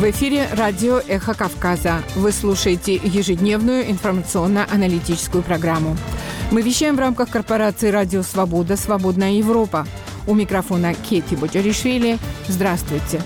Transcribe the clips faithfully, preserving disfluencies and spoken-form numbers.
В эфире радио «Эхо Кавказа». Вы слушаете ежедневную информационно-аналитическую программу. Мы вещаем в рамках корпорации «Радио Свобода. Свободная Европа». У микрофона Кети Боджаришвили. Здравствуйте.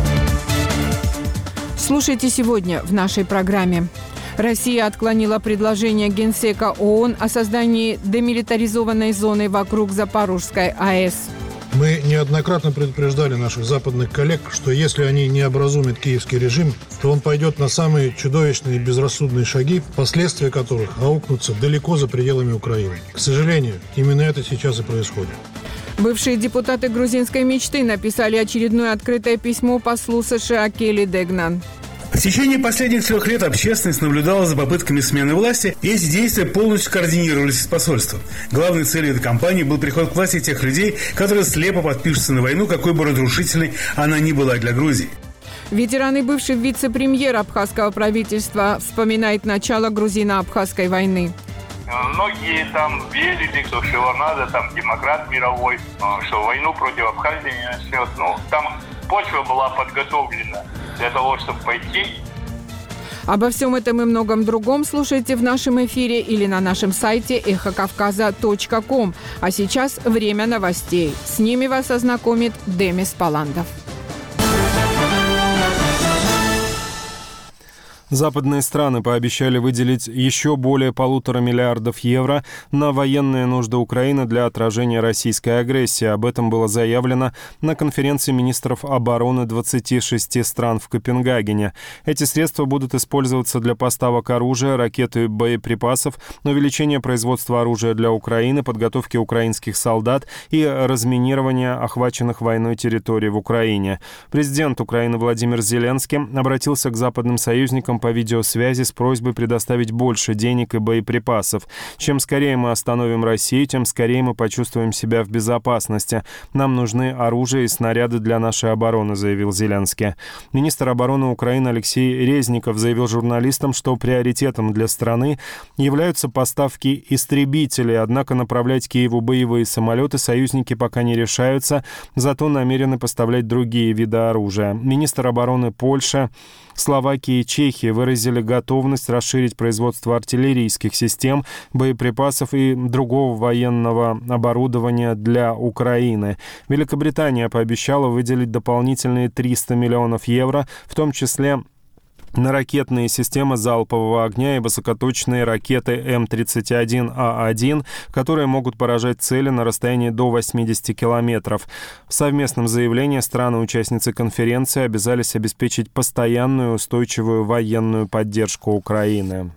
Слушайте сегодня в нашей программе. Россия отклонила предложение Генсека ООН о создании демилитаризованной зоны вокруг Запорожской АЭС. Мы неоднократно предупреждали наших западных коллег, что если они не образумят киевский режим, то он пойдет на самые чудовищные и безрассудные шаги, последствия которых аукнутся далеко за пределами Украины. К сожалению, именно это сейчас и происходит. Бывшие депутаты грузинской мечты написали очередное открытое письмо послу США Келли Дегнан. В течение последних трех лет общественность наблюдала за попытками смены власти, и эти действия полностью координировались с посольством. Главной целью этой кампании был приход к власти тех людей, которые слепо подпишутся на войну, какой бы разрушительной она ни была для Грузии. Ветеран и бывший вице-премьер абхазского правительства вспоминает начало грузино-абхазской войны. Многие там верили, что Шеварнадзе, там демократ мировой, что войну против Абхазии не начнет. Ну, там почва была подготовлена для того, чтобы пойти. Обо всем этом и многом другом слушайте в нашем эфире или на нашем сайте эхо кавказа точка ком. А сейчас время новостей. С ними вас ознакомит Демис Паландов. Западные страны пообещали выделить еще более полутора миллиардов евро на военные нужды Украины для отражения российской агрессии. Об этом было заявлено на конференции министров обороны двадцати шести стран в Копенгагене. Эти средства будут использоваться для поставок оружия, ракет и боеприпасов, увеличения производства оружия для Украины, подготовки украинских солдат и разминирования охваченных войной территорий в Украине. Президент Украины Владимир Зеленский обратился к западным союзникам по видеосвязи с просьбой предоставить больше денег и боеприпасов. Чем скорее мы остановим Россию, тем скорее мы почувствуем себя в безопасности. Нам нужны оружие и снаряды для нашей обороны, заявил Зеленский. Министр обороны Украины Алексей Резников заявил журналистам, что приоритетом для страны являются поставки истребителей, однако направлять Киеву боевые самолеты союзники пока не решаются, зато намерены поставлять другие виды оружия. Министр обороны Польши, Словакии и Чехии выразили готовность расширить производство артиллерийских систем, боеприпасов и другого военного оборудования для Украины. Великобритания пообещала выделить дополнительные триста миллионов евро, в том числе на ракетные системы залпового огня и высокоточные ракеты эм тридцать один а один, которые могут поражать цели на расстоянии до восьмидесяти километров. В совместном заявлении страны-участницы конференции обязались обеспечить постоянную устойчивую военную поддержку Украины.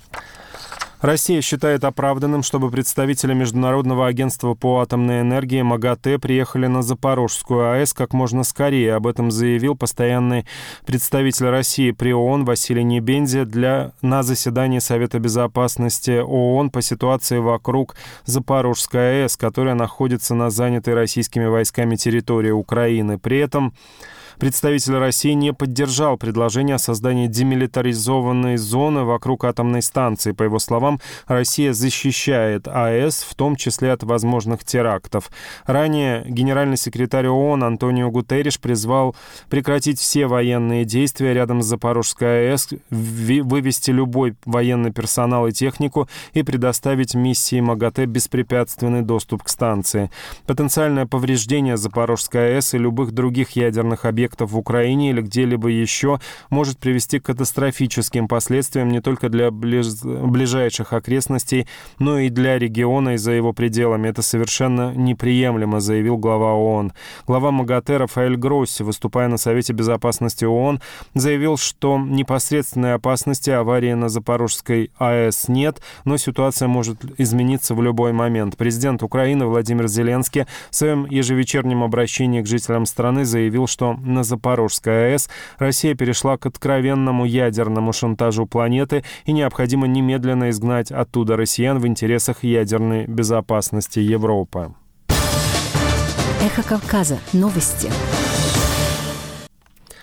Россия считает оправданным, чтобы представители Международного агентства по атомной энергии МАГАТЭ приехали на Запорожскую АЭС как можно скорее. Об этом заявил постоянный представитель России при ООН Василий Небензя для, на заседании Совета безопасности ООН по ситуации вокруг Запорожской АЭС, которая находится на занятой российскими войсками территории Украины. При этом представитель России не поддержал предложение о создании демилитаризованной зоны вокруг атомной станции. По его словам, Россия защищает АЭС, в том числе от возможных терактов. Ранее генеральный секретарь ООН Антонио Гутерриш призвал прекратить все военные действия рядом с Запорожской АЭС, вывести любой военный персонал и технику и предоставить миссии МАГАТЭ беспрепятственный доступ к станции. Потенциальное повреждение Запорожской АЭС и любых других ядерных объектов в Украине или где-либо еще может привести к катастрофическим последствиям не только для ближ... ближайших окрестностей, но и для региона и за его пределами. Это совершенно неприемлемо, заявил глава ООН. Глава МАГАТЭ Рафаэль Гросси, выступая на Совете безопасности ООН, заявил, что непосредственной опасности аварии на Запорожской АЭС нет, но ситуация может измениться в любой момент. Президент Украины Владимир Зеленский в своем ежевечернем обращении к жителям страны заявил, что на Запорожской АЭС Россия перешла к откровенному ядерному шантажу планеты и необходимо немедленно изгнать оттуда россиян в интересах ядерной безопасности Европы. Эхо Кавказа. Новости.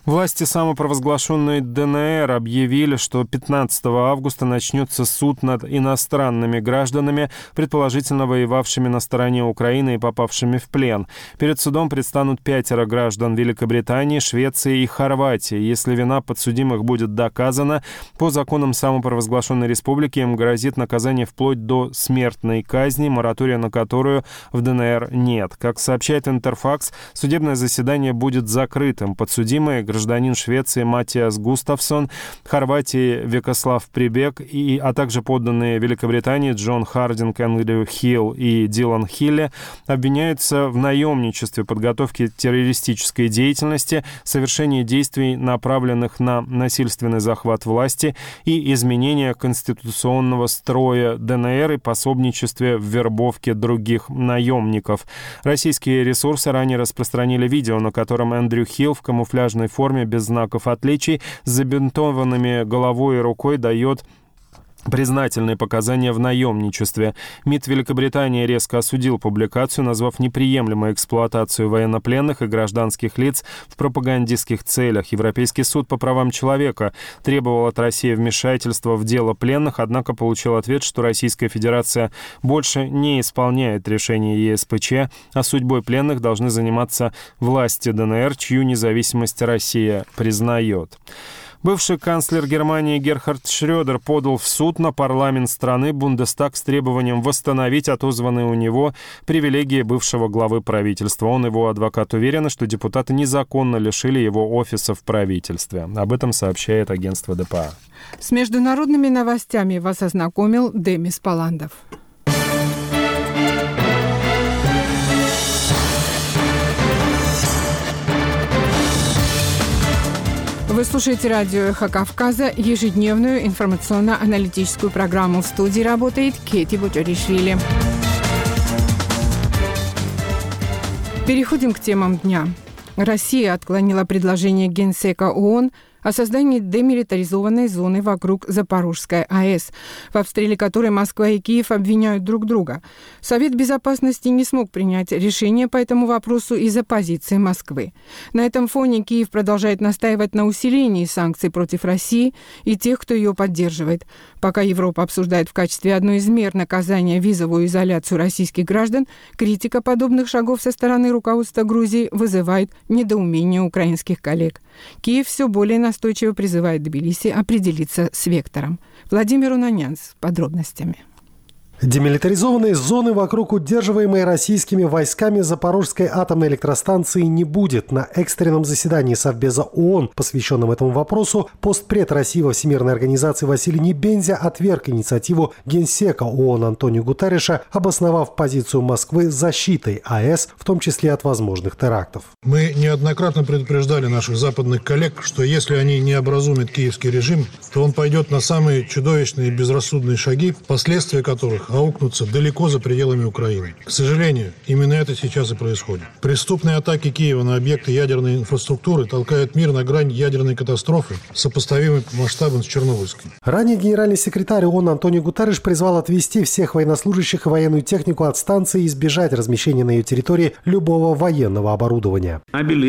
Власти самопровозглашенной ДНР объявили, что пятнадцатого августа начнется суд над иностранными гражданами, предположительно воевавшими на стороне Украины и попавшими в плен. Перед судом предстанут пятеро граждан Великобритании, Швеции и Хорватии. Если вина подсудимых будет доказана, по законам самопровозглашенной республики им грозит наказание вплоть до смертной казни, моратория на которую в ДНР нет. Как сообщает Интерфакс, судебное заседание будет закрытым. Подсудимые – гражданин Швеции Матиас Густавсон, Хорватии Векослав Прибег, и, а также подданные Великобритании Джон Хардинг, Эндрю Хилл и Дилан Хилли обвиняются в наемничестве, подготовке террористической деятельности, совершении действий, направленных на насильственный захват власти и изменение конституционного строя ДНР и пособничестве в вербовке других наемников. Российские ресурсы ранее распространили видео, на котором Эндрю Хилл в камуфляжной форме без знаков отличий с забинтованными головой и рукой дает признательные показания в наемничестве. МИД Великобритании резко осудил публикацию, назвав неприемлемой эксплуатацию военнопленных и гражданских лиц в пропагандистских целях. Европейский суд по правам человека требовал от России вмешательства в дело пленных, однако получил ответ, что Российская Федерация больше не исполняет решение ЕСПЧ, а судьбой пленных должны заниматься власти ДНР, чью независимость Россия признает. Бывший канцлер Германии Герхард Шрёдер подал в суд на парламент страны Бундестаг с требованием восстановить отозванные у него привилегии бывшего главы правительства. Он и его адвокат уверены, что депутаты незаконно лишили его офиса в правительстве. Об этом сообщает агентство ДПА. С международными новостями вас ознакомил Демис Паландов. Вы слушаете радио «Эхо Кавказа», ежедневную информационно-аналитическую программу. В студии работает Кети Бутеришвили. Переходим к темам дня. Россия отклонила предложение Генсека ООН о создании демилитаризованной зоны вокруг Запорожской АЭС, в обстреле которой Москва и Киев обвиняют друг друга. Совет Безопасности не смог принять решение по этому вопросу из-за позиции Москвы. На этом фоне Киев продолжает настаивать на усилении санкций против России и тех, кто ее поддерживает. Пока Европа обсуждает в качестве одной из мер наказания визовую изоляцию российских граждан, критика подобных шагов со стороны руководства Грузии вызывает недоумение украинских коллег. Киев все более настойчиво призывает Тбилиси определиться с вектором. Владимир Унанян с подробностями. Демилитаризованной зоны вокруг удерживаемой российскими войсками Запорожской атомной электростанции не будет. На экстренном заседании Совбеза ООН, посвященном этому вопросу, постпред России во Всемирной организации Василий Небензя отверг инициативу Генсека ООН Антонио Гутерриша, обосновав позицию Москвы защитой АЭС, в том числе от возможных терактов. Мы неоднократно предупреждали наших западных коллег, что если они не образумят киевский режим, то он пойдет на самые чудовищные и безрассудные шаги, последствия которых аукнутся далеко за пределами Украины. К сожалению, именно это сейчас и происходит. Преступные атаки Киева на объекты ядерной инфраструктуры толкают мир на грань ядерной катастрофы, сопоставимой по масштабам с Чернобыльской. Ранее генеральный секретарь ООН Антонио Гутерриш призвал отвести всех военнослужащих и военную технику от станции и избежать размещения на ее территории любого военного оборудования.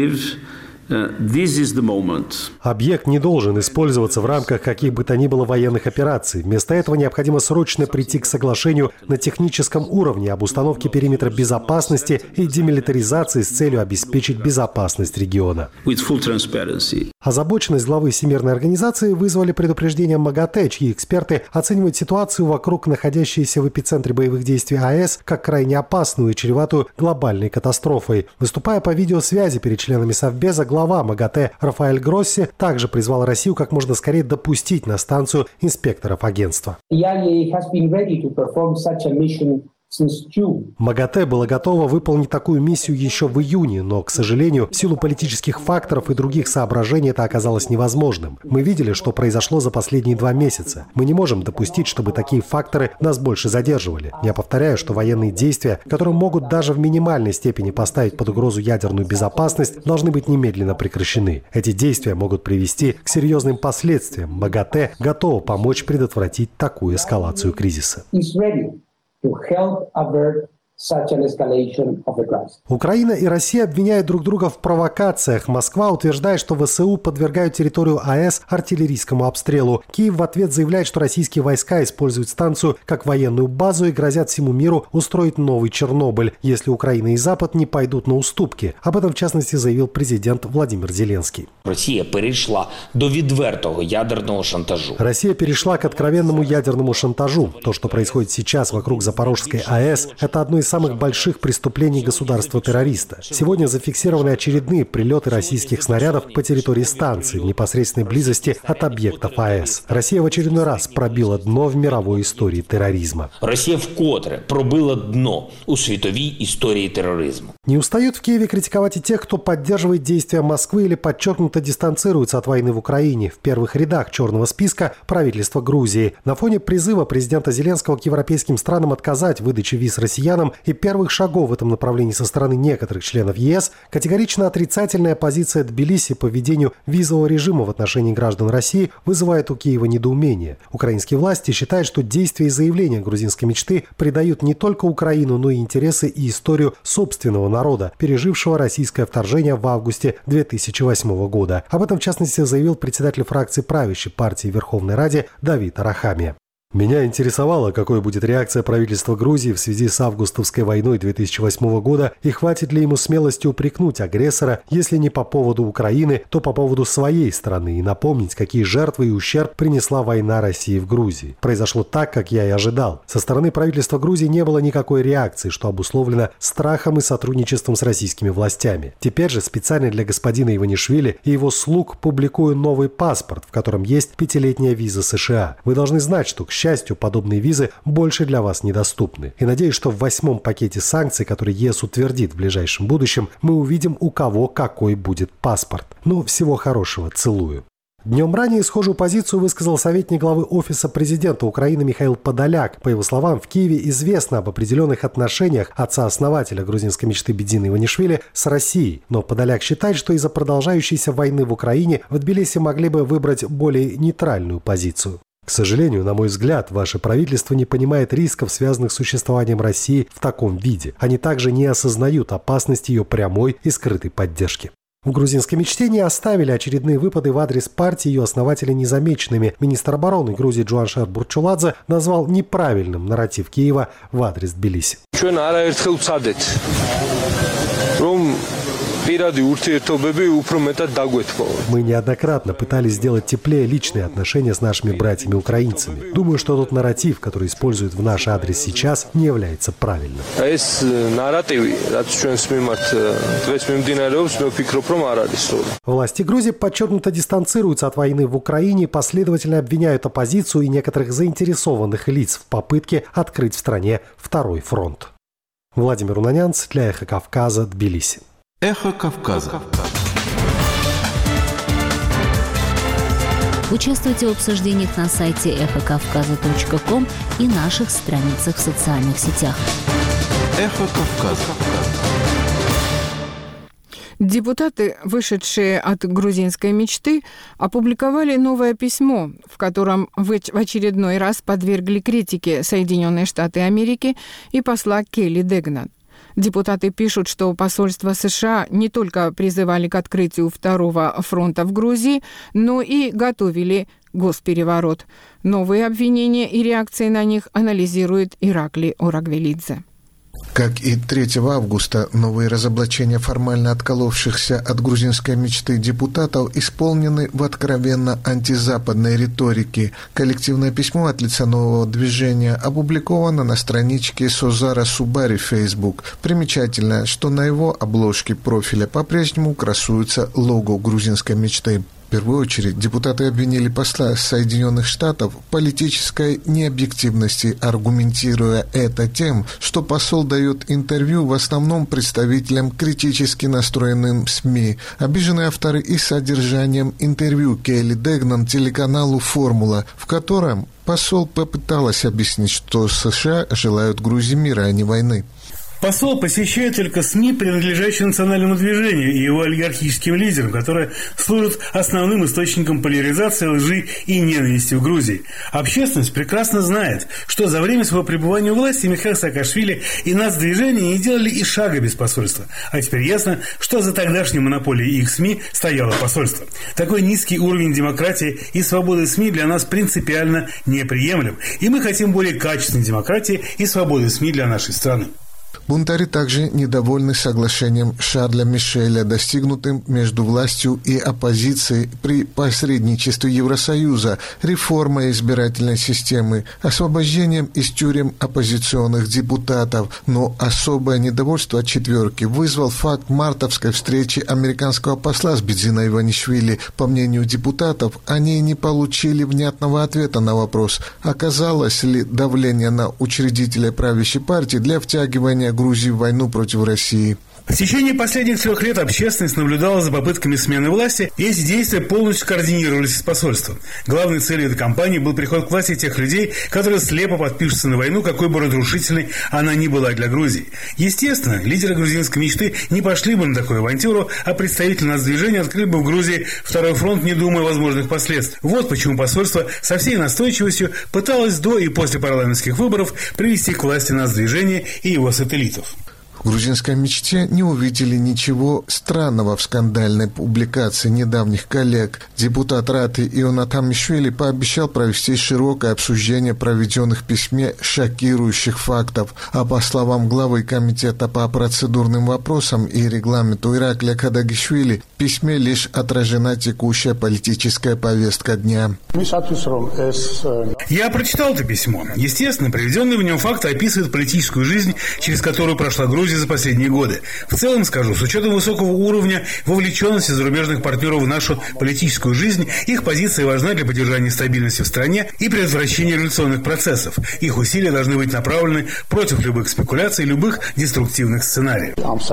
This is the moment. Объект не должен использоваться в рамках каких бы то ни было военных операций. Вместо этого необходимо срочно прийти к соглашению на техническом уровне об установке периметра безопасности и демилитаризации с целью обеспечить безопасность региона. With full transparency. Озабоченность главы Всемирной организации вызвали предупреждение МАГАТЭ, чьи эксперты оценивают ситуацию вокруг находящейся в эпицентре боевых действий АЭС как крайне опасную и чреватую глобальной катастрофой. Выступая по видеосвязи перед членами Совбеза, глава МАГАТЭ Рафаэль Гросси также призвал Россию как можно скорее допустить на станцию инспекторов агентства. МАГАТЭ было готово выполнить такую миссию еще в июне, но, к сожалению, в силу политических факторов и других соображений это оказалось невозможным. Мы видели, что произошло за последние два месяца. Мы не можем допустить, чтобы такие факторы нас больше задерживали. Я повторяю, что военные действия, которые могут даже в минимальной степени поставить под угрозу ядерную безопасность, должны быть немедленно прекращены. Эти действия могут привести к серьезным последствиям. МАГАТЭ готово помочь предотвратить такую эскалацию кризиса. To help avert Украина и Россия обвиняют друг друга в провокациях. Москва утверждает, что ВСУ подвергают территорию АЭС артиллерийскому обстрелу. Киев в ответ заявляет, что российские войска используют станцию как военную базу и грозят всему миру устроить новый Чернобыль, если Украина и Запад не пойдут на уступки. Об этом, в частности, заявил президент Владимир Зеленский. Россия перешла до відвертого ядерного шантажу. Россия перешла к откровенному ядерному шантажу. То, что происходит сейчас вокруг Запорожской АЭС, это одно из самых больших преступлений государства-террориста. Сегодня зафиксированы очередные прилеты российских снарядов по территории станции в непосредственной близости от объектов АЭС. Россия в очередной раз пробила дно в мировой истории терроризма. Россия вкотре пробила дно у світовій історії терроризма. Не устают в Киеве критиковать и тех, кто поддерживает действия Москвы или подчеркнуто дистанцируется от войны в Украине. В первых рядах черного списка правительства Грузии. На фоне призыва президента Зеленского к европейским странам отказать в выдаче виз россиянам и первых шагов в этом направлении со стороны некоторых членов ЕС, категорично отрицательная позиция Тбилиси по введению визового режима в отношении граждан России вызывает у Киева недоумение. Украинские власти считают, что действия и заявления грузинской мечты предают не только Украину, но и интересы и историю собственного народа, пережившего российское вторжение в августе две тысячи восьмого года. Об этом, в частности, заявил председатель фракции правящей партии в Верховной Раде Давид Арахамия. Меня интересовало, какой будет реакция правительства Грузии в связи с августовской войной две тысячи восьмого года и хватит ли ему смелости упрекнуть агрессора, если не по поводу Украины, то по поводу своей страны и напомнить, какие жертвы и ущерб принесла война России в Грузии. Произошло так, как я и ожидал. Со стороны правительства Грузии не было никакой реакции, что обусловлено страхом и сотрудничеством с российскими властями. Теперь же специально для господина Иванишвили и его слуг публикую новый паспорт, в котором есть пятилетняя виза США. Вы должны знать, что, к К счастью, подобные визы больше для вас недоступны. И надеюсь, что в восьмом пакете санкций, который ЕС утвердит в ближайшем будущем, мы увидим, у кого какой будет паспорт. Ну, всего хорошего. Целую. Днем ранее схожую позицию высказал советник главы Офиса президента Украины Михаил Подоляк. По его словам, в Киеве известно об определенных отношениях отца-основателя грузинской мечты Бедзина Иванишвили с Россией. Но Подоляк считает, что из-за продолжающейся войны в Украине в Тбилиси могли бы выбрать более нейтральную позицию. К сожалению, на мой взгляд, ваше правительство не понимает рисков, связанных с существованием России в таком виде. Они также не осознают опасности ее прямой и скрытой поддержки. В грузинской мечте не оставили очередные выпады в адрес партии ее основателя незамеченными. Министр обороны Грузии Джуаншер Бурчуладзе назвал неправильным нарратив Киева в адрес Тбилиси. Мы неоднократно пытались сделать теплее личные отношения с нашими братьями-украинцами. Думаю, что тот нарратив, который используют в наш адрес сейчас, не является правильным. Власти Грузии подчеркнуто дистанцируются от войны в Украине и последовательно обвиняют оппозицию и некоторых заинтересованных лиц в попытке открыть в стране второй фронт. Владимир Унанянц для Эхо Кавказа, Тбилиси. Эхо Кавказа. Участвуйте в обсуждениях на сайте эхо кавказа точка ком и наших страницах в социальных сетях. Эхо Кавказа. Депутаты, вышедшие от грузинской мечты, опубликовали новое письмо, в котором в очередной раз подвергли критике Соединенные Штаты Америки и посла Келли Дегнан. Депутаты пишут, что посольство США не только призывали к открытию второго фронта в Грузии, но и готовили госпереворот. Новые обвинения и реакции на них анализирует Иракли Орагвелидзе. Как и третьего августа, новые разоблачения формально отколовшихся от грузинской мечты депутатов исполнены в откровенно антизападной риторике. Коллективное письмо от лица нового движения опубликовано на страничке Созара Субари в Facebook. Примечательно, что на его обложке профиля по-прежнему красуется лого грузинской мечты. В первую очередь депутаты обвинили посла Соединенных Штатов в политической необъективности, аргументируя это тем, что посол дает интервью в основном представителям критически настроенным СМИ. Обижены авторы и содержанием интервью Келли Дегнан телеканалу «Формула», в котором посол попыталась объяснить, что США желают Грузии мира, а не войны. Посол посещает только СМИ, принадлежащие национальному движению и его олигархическим лидерам, которые служат основным источником поляризации, лжи и ненависти в Грузии. Общественность прекрасно знает, что за время своего пребывания у власти Михаил Саакашвили и нацдвижение не делали и шага без посольства. А теперь ясно, что за тогдашней монополией их СМИ стояло посольство. Такой низкий уровень демократии и свободы СМИ для нас принципиально неприемлем. И мы хотим более качественной демократии и свободы СМИ для нашей страны. Бунтари также недовольны соглашением Шарля Мишеля, достигнутым между властью и оппозицией при посредничестве Евросоюза, реформой избирательной системы, освобождением из тюрем оппозиционных депутатов. Но особое недовольство четверки вызвал факт мартовской встречи американского посла с Бидзиной Иванишвили. По мнению депутатов, они не получили внятного ответа на вопрос, оказалось ли давление на учредителя правящей партии для втягивания Грузии в войну против России. В течение последних трех лет общественность наблюдала за попытками смены власти, и эти действия полностью координировались с посольством. Главной целью этой кампании был приход к власти тех людей, которые слепо подпишутся на войну, какой бы разрушительной она ни была для Грузии. Естественно, лидеры грузинской мечты не пошли бы на такую авантюру, а представители нацдвижения открыли бы в Грузии второй фронт, не думая о возможных последствиях. Вот почему посольство со всей настойчивостью пыталось до и после парламентских выборов привести к власти нацдвижение и его сателлитов. В грузинской мечте не увидели ничего странного в скандальной публикации недавних коллег. Депутат Раты Ионатан Мишвили пообещал провести широкое обсуждение проведенных в письме шокирующих фактов. А по словам главы комитета по процедурным вопросам и регламенту Ираклия Кадагишвили, в письме лишь отражена текущая политическая повестка дня. Я прочитал это письмо. Естественно, приведенные в нем факты описывают политическую жизнь, через которую прошла Грузия за последние годы. В целом скажу, с учетом высокого уровня вовлеченности зарубежных партнеров в нашу политическую жизнь, их позиция важна для поддержания стабильности в стране и предотвращения революционных процессов. Их усилия должны быть направлены против любых спекуляций, любых деструктивных сценариев.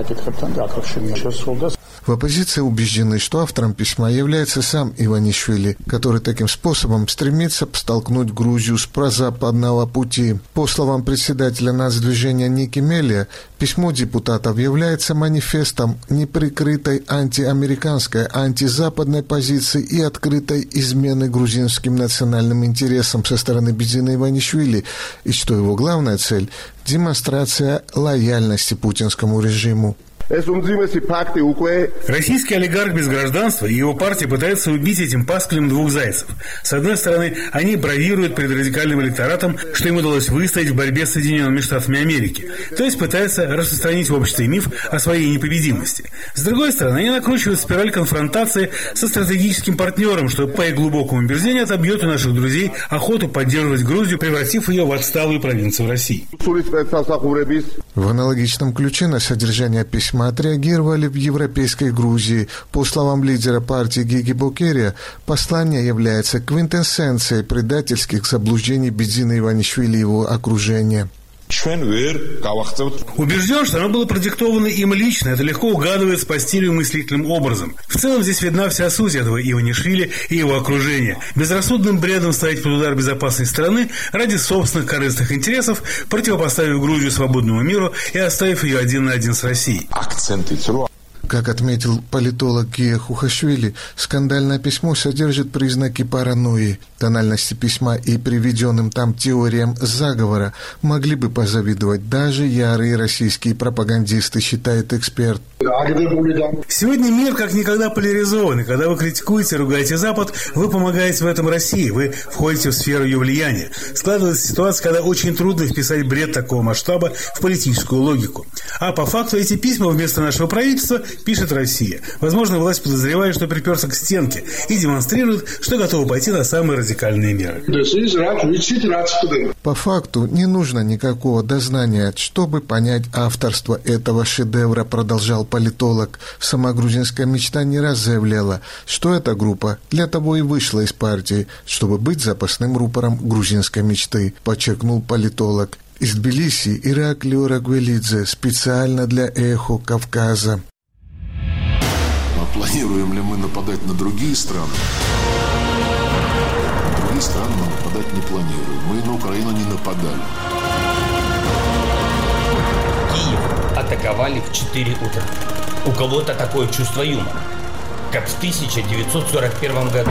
В оппозиции убеждены, что автором письма является сам Иванишвили, который таким способом стремится столкнуть Грузию с прозападного пути. По словам председателя нацдвижения Ники Мелия, письмо депутатов является манифестом неприкрытой антиамериканской, антизападной позиции и открытой измены грузинским национальным интересам со стороны Бидзины Иванишвили, и что его главная цель – демонстрация лояльности путинскому режиму. Российский олигарх без гражданства и его партия пытаются убить этим пасквилем двух зайцев. С одной стороны, они бравируют перед радикальным электоратом, что им удалось выстоять в борьбе с Соединенными Штатами Америки, то есть пытаются распространить в обществе миф о своей непобедимости. С другой стороны, они накручивают спираль конфронтации со стратегическим партнером, что, по их глубокому убеждению, отобьет у наших друзей охоту поддерживать Грузию, превратив ее в отсталую провинцию России. В аналогичном ключе на содержание письма отреагировали в европейской Грузии. По словам лидера партии Гиги Бокерия, послание является квинтэссенцией предательских заблуждений Бидзины Иванишвили и его окружения. Убежден, что оно было продиктовано им лично. Это легко угадывается по стилю и мыслительным образом. В целом здесь видна вся суть этого Иванишвили и его окружения. Безрассудным бредом ставить под удар безопасность страны ради собственных корыстных интересов, противопоставив Грузию свободному миру и оставив ее один на один с Россией. Как отметил политолог Гия Хухашвили, скандальное письмо содержит признаки паранойи. Тональности письма и приведенным там теориям заговора могли бы позавидовать даже ярые российские пропагандисты, считает эксперт. Сегодня мир как никогда поляризован, и когда вы критикуете, ругаете Запад, вы помогаете в этом России, вы входите в сферу ее влияния. Складывается ситуация, когда очень трудно вписать бред такого масштаба в политическую логику. А по факту эти письма вместо нашего правительства пишет Россия. Возможно, власть подозревает, что приперся к стенке и демонстрирует, что готова пойти на самые радикальные меры. По факту не нужно никакого дознания, чтобы понять авторство этого шедевра, продолжал политолог. Сама грузинская мечта не раз заявляла, что эта группа для того и вышла из партии, чтобы быть запасным рупором грузинской мечты, подчеркнул политолог. Из Тбилиси Ираклио Рагвелидзе специально для «Эхо Кавказа». Планируем ли мы нападать на другие страны? На другие страны мы нападать не планируем. Мы на Украину не нападали. Киев. вставали в четыре утра. У кого-то такое чувство юмора, как в тысяча девятьсот сорок первом году.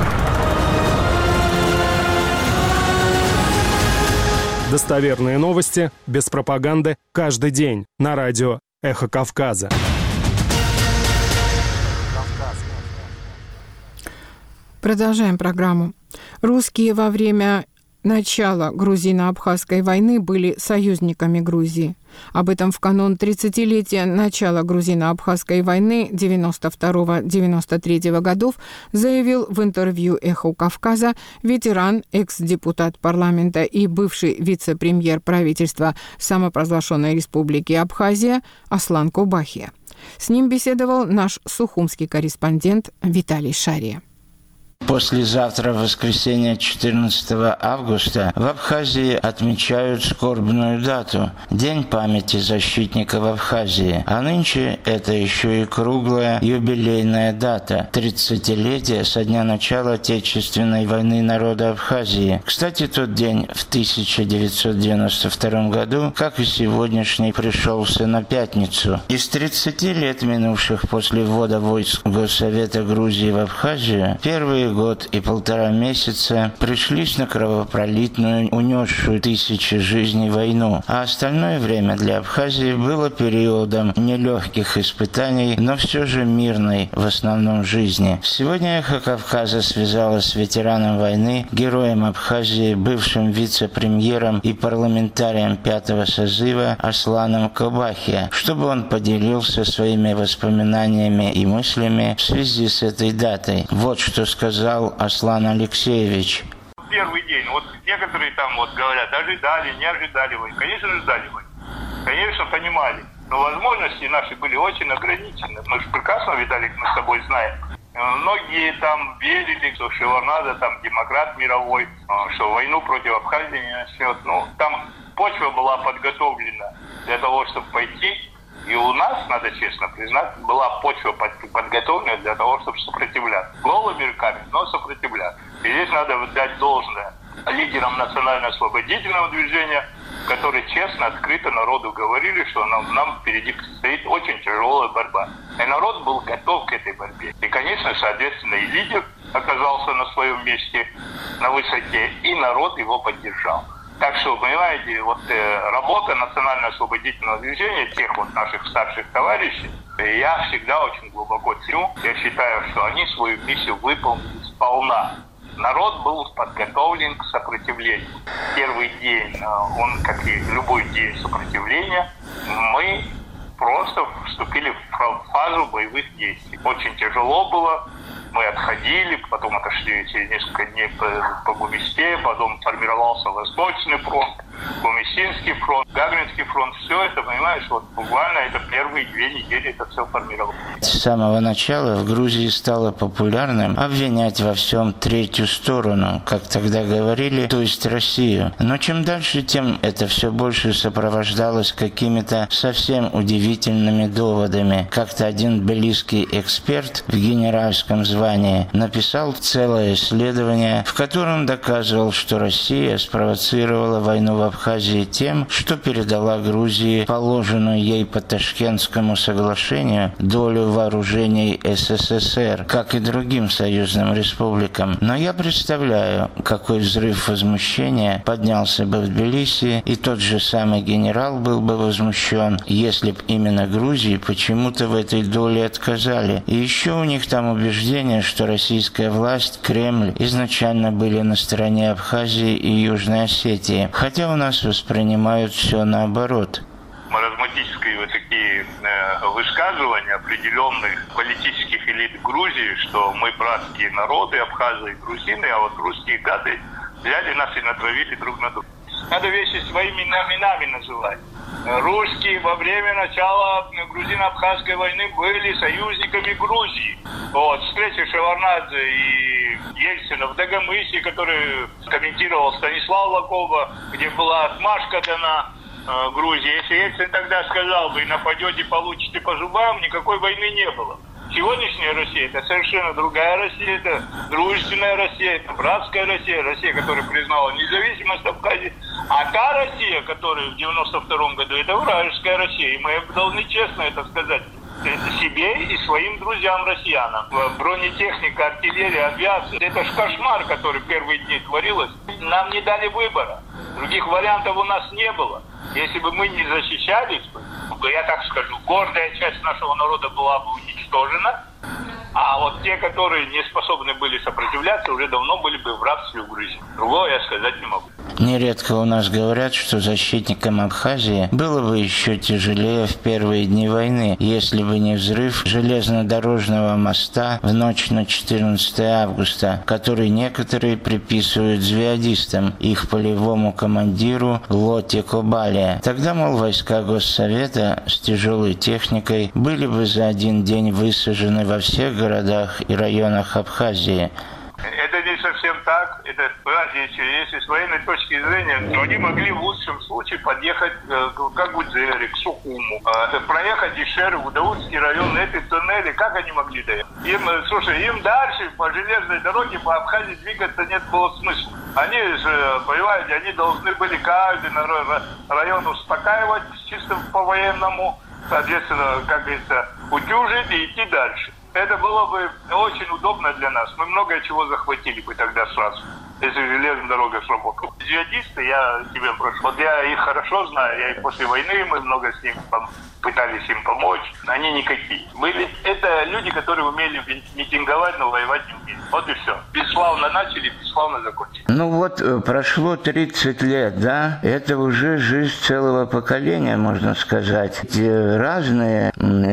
Достоверные новости, без пропаганды, каждый день на радио «Эхо Кавказа». Продолжаем программу. Русские во время начала грузино-абхазской войны были союзниками Грузии. Об этом в канун тридцатилетия начала грузино-абхазской войны девяносто второго — девяносто третьего годов заявил в интервью «Эхо Кавказа» ветеран, экс-депутат парламента и бывший вице-премьер правительства самопровозглашенной республики Абхазия Аслан Кобахия. С ним беседовал наш сухумский корреспондент Виталий Шария. Послезавтра, в воскресенье четырнадцатого августа, в Абхазии отмечают скорбную дату – День памяти защитников Абхазии. А нынче это еще и круглая юбилейная дата – тридцатилетие со дня начала Отечественной войны народа Абхазии. Кстати, тот день в тысяча девятьсот девяносто втором году, как и сегодняшний, пришелся на пятницу. Из тридцати лет, минувших после ввода войск Госсовета Грузии в Абхазию, первые год и полтора месяца пришлись на кровопролитную, унесшую тысячи жизней войну, а остальное время для Абхазии было периодом нелегких испытаний, но все же мирной в основном жизни. Сегодня «Эхо Кавказа» связалась с ветераном войны, героем Абхазии, бывшим вице-премьером и парламентарием пятого созыва Асланом Кобахия, чтобы он поделился своими воспоминаниями и мыслями в связи с этой датой. Вот что сказал Аслан Алексеевич. Первый день, вот некоторые там вот говорят, ожидали, не ожидали войны. Конечно, ожидали войны. Конечно, понимали. Но возможности наши были очень ограничены. Мы же прекрасно, Виталик, мы с тобой знаем. Многие там верили, что Шеварнадзе там демократ мировой, что войну против Абхазии не начнет. Ну, там почва была подготовлена для того, чтобы пойти. И у нас, надо честно признать, была почва подготовлена для того, чтобы сопротивляться. Голыми руками, но сопротивляться. И здесь надо дать должное лидерам национально-освободительного движения, которые честно, открыто народу говорили, что нам, нам впереди предстоит очень тяжелая борьба. И народ был готов к этой борьбе. И, конечно, соответственно, и лидер оказался на своем месте, на высоте, и народ его поддержал. Так что, понимаете, вот э, работа национально-освободительного движения, тех вот наших старших товарищей, я всегда очень глубоко ценю. Я считаю, что они свою миссию выполнили сполна. Народ был подготовлен к сопротивлению. Первый день, он, как и любой день сопротивления, мы просто вступили в фазу боевых действий. Очень тяжело было. Мы отходили, потом отошли через несколько дней по, по Гумисте, потом формировался Восточный фронт, Гумисинский фронт, Гагринский фронт. Все это, понимаешь, вот буквально это первые две недели это все формировалось. С самого начала в Грузии стало популярным обвинять во всем третью сторону, как тогда говорили, то есть Россию. Но чем дальше, тем это все больше сопровождалось какими-то совсем удивительными доводами. Как-то один тбилисский эксперт в генеральском звании написал целое исследование, в котором доказывал, что Россия спровоцировала войну в Абхазии тем, что передала Грузии положенную ей по Ташкентскому соглашению долю вооружений СССР, как и другим союзным республикам. Но я представляю, какой взрыв возмущения поднялся бы в Тбилиси, и тот же самый генерал был бы возмущен, если б именно Грузии почему-то в этой доле отказали. И еще у них там убеждение, что российская власть, Кремль изначально были на стороне Абхазии и Южной Осетии, хотя у нас воспринимают все наоборот. Маразматические вот такие э, высказывания определенных политических элит Грузии, что мы братские народы, абхазы и грузины, а вот русские гады взяли нас и натравили друг на друга. Надо вещи своими именами называть. Русские во время начала грузино-абхазской войны были союзниками Грузии. Вот, встреча Шеварнадзе и Ельцина в Дагомысе, который комментировал Станислав Лакова, где была отмашка дана э, Грузии. Если Ельцин тогда сказал бы, нападете, получите по зубам, никакой войны не было. Сегодняшняя Россия – это совершенно другая Россия, это дружественная Россия, это братская Россия, Россия, которая признала независимость Абхазии. А та Россия, которая в девяносто втором году, это вражеская Россия. И мы должны честно это сказать себе и своим друзьям россиянам. Бронетехника, артиллерия, авиация – это ж кошмар, который в первые дни творилось. Нам не дали выбора. Других вариантов у нас не было. Если бы мы не защищались, то, я так скажу, гордая часть нашего народа была бы уничтожена, а вот те, которые не способны были сопротивляться, уже давно были бы в рабстве у грузин. Другого я сказать не могу. Нередко у нас говорят, что защитникам Абхазии было бы еще тяжелее в первые дни войны, если бы не взрыв железнодорожного моста в ночь на четырнадцатое августа, который некоторые приписывают звеодистам, их полевому командиру Лоте Кобале. Тогда, мол, войска Госсовета с тяжелой техникой были бы за один день высажены во всех городах и районах Абхазии. Это не совсем так. Это, если с военной точки зрения, то они могли в лучшем случае подъехать к Агудзере, к Сухуму, проехать Ишер, в Удаутский район, эти туннели, как они могли доехать? Им, слушай, им дальше по железной дороге по Абхазии двигаться нет было смысла. Они же, понимаете, они должны были каждый район успокаивать чисто по-военному, соответственно, как говорится, утюжить и идти дальше. Это было бы очень удобно для нас. Мы много чего захватили бы тогда сразу, если железная дорога сработала. Джихадисты, я тебе прошу, вот я их хорошо знаю, я и после войны, мы много с ними пытались им помочь. Они никакие. Были это люди, которые умели митинговать, но воевать не умели. Вот и все. Бесславно начали, бесславно закончили. Ну вот, прошло тридцать лет, да? Это уже жизнь целого поколения, можно сказать. Разные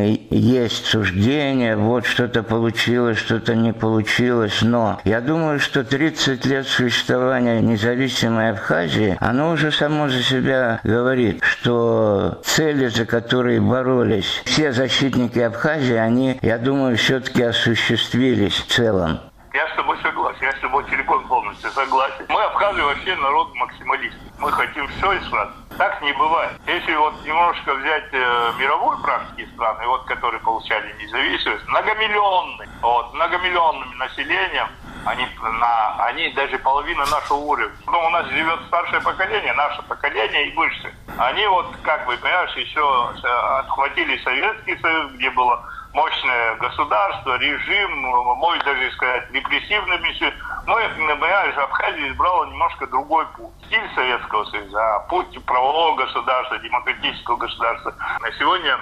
есть суждения, вот что-то получилось, что-то не получилось, но я думаю, что тридцать лет существования независимой Абхазии, оно уже само за себя говорит, что цели, за которые боролись все защитники Абхазии, они, я думаю, все-таки осуществились в целом. Я с тобой согласен, я с тобой целиком полностью согласен. Мы, абхазы, вообще народ максималист. Мы хотим все и сразу. Так не бывает. Если вот немножко взять э, мировую практику страны, вот, которые получали независимость, многомиллионные, вот, многомиллионным населением, они, на, они даже половина нашего уровня. Потом у нас живет старшее поколение, наше поколение и выше. Они вот, как бы, понимаешь, еще отхватили Советский Союз, где было мощное государство, режим, мой даже сказать, репрессивный миссия. Мы, понимаешь, Абхазия избрала немножко другой путь. Стиль Советского Союза, а путь правового государства, демократического государства. На сегодня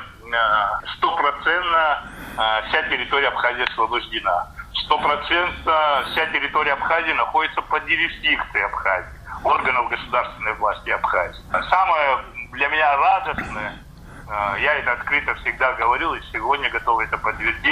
стопроцентно вся территория Абхазии освобождена. Сто процентов вся территория Абхазии находится под юрисдикцией Абхазии, органов государственной власти Абхазии. Самое для меня радостное, я это открыто всегда говорил и сегодня готов это подтвердить,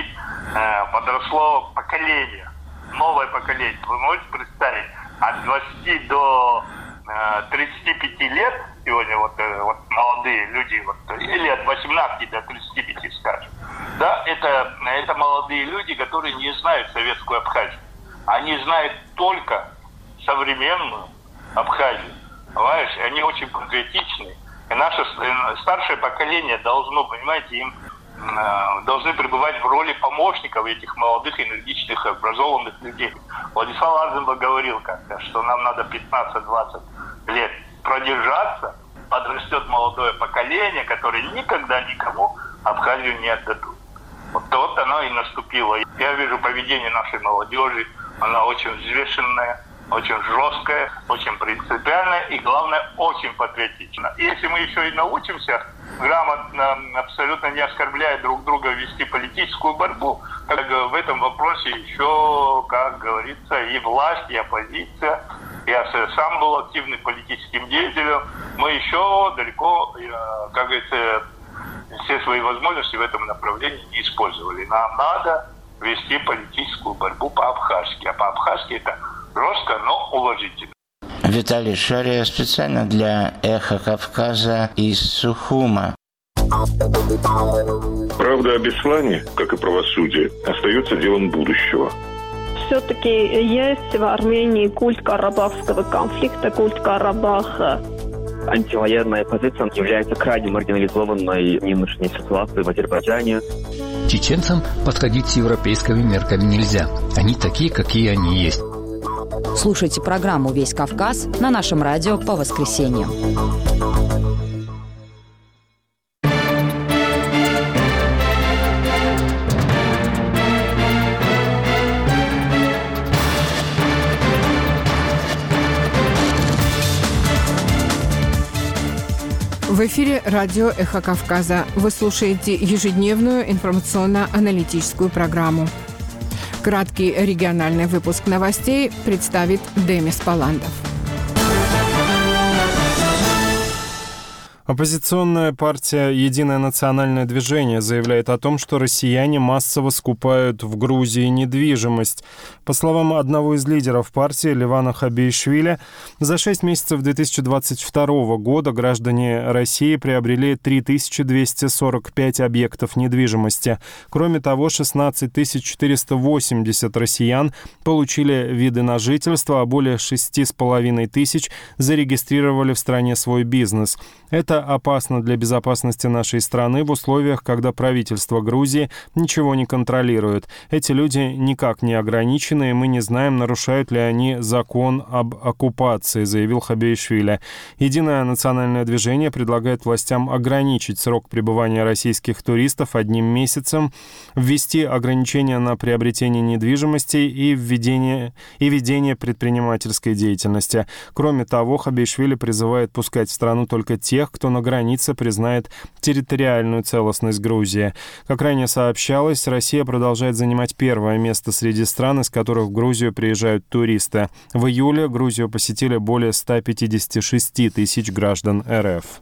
подросло поколение, новое поколение. Вы можете представить, от двадцати до тридцати пяти лет сегодня вот, вот молодые люди, вот, или от восемнадцати до тридцати пяти, скажем, да, это, это молодые люди, которые не знают советскую Абхазию. Они знают только современную Абхазию. Понимаешь, они очень патриотичны. И наше старшее поколение должно, понимаете, им э, должны пребывать в роли помощников этих молодых, энергичных, образованных людей. Владислав Арзенбах говорил как-то, что нам надо пятнадцать-двадцать лет продержаться, подрастет молодое поколение, которое никогда никому Абхазию не отдадут. Вот, вот оно и наступило. Я вижу поведение нашей молодежи, она очень взвешенная, очень жесткая, очень принципиальная и, главное, очень патриотична. Если мы еще и научимся грамотно, абсолютно не оскорбляя друг друга, вести политическую борьбу, как в этом вопросе еще, как говорится, и власть, и оппозиция. Я сам был активным политическим деятелем. Мы еще далеко, как говорится, все свои возможности в этом направлении не использовали. Нам надо вести политическую борьбу по-абхазски. А по-абхазски это жестко, но уважительно. Виталий Шария специально для «Эхо Кавказа» из Сухума. Правда о Беслане, как и правосудие, остается делом будущего. Все-таки есть в Армении культ карабахского конфликта, культ Карабаха. антивоенная позиция является крайне маргинализованной в нынешней ситуации в Азербайджане. Чеченцам подходить с европейскими мерками нельзя. Они такие, какие они есть. Слушайте программу «Весь Кавказ» на нашем радио по воскресеньям. В эфире радио «Эхо Кавказа». Вы слушаете ежедневную информационно-аналитическую программу. Краткий региональный выпуск новостей представит Демис Паландов. Оппозиционная партия «Единое национальное движение» заявляет о том, что россияне массово скупают в Грузии недвижимость. По словам одного из лидеров партии, Левана Хабиишвили, за шесть месяцев две тысячи двадцать второго года граждане России приобрели три тысячи двести сорок пять объектов недвижимости. Кроме того, шестнадцать тысяч четыреста восемьдесят россиян получили виды на жительство, а более шесть с половиной тысяч зарегистрировали в стране свой бизнес. Это опасно для безопасности нашей страны в условиях, когда правительство Грузии ничего не контролирует. Эти люди никак не ограничены, и мы не знаем, нарушают ли они закон об оккупации, заявил Хабиишвили. Единое национальное движение предлагает властям ограничить срок пребывания российских туристов одним месяцем, ввести ограничения на приобретение недвижимости и введение, и ведение предпринимательской деятельности. Кроме того, Хабиишвили призывает пускать в страну только тех, кто на границе признает территориальную целостность Грузии. Как ранее сообщалось, Россия продолжает занимать первое место среди стран, из которых в Грузию приезжают туристы. В июле Грузию посетили более ста пятидесяти шести тысяч граждан эр эф.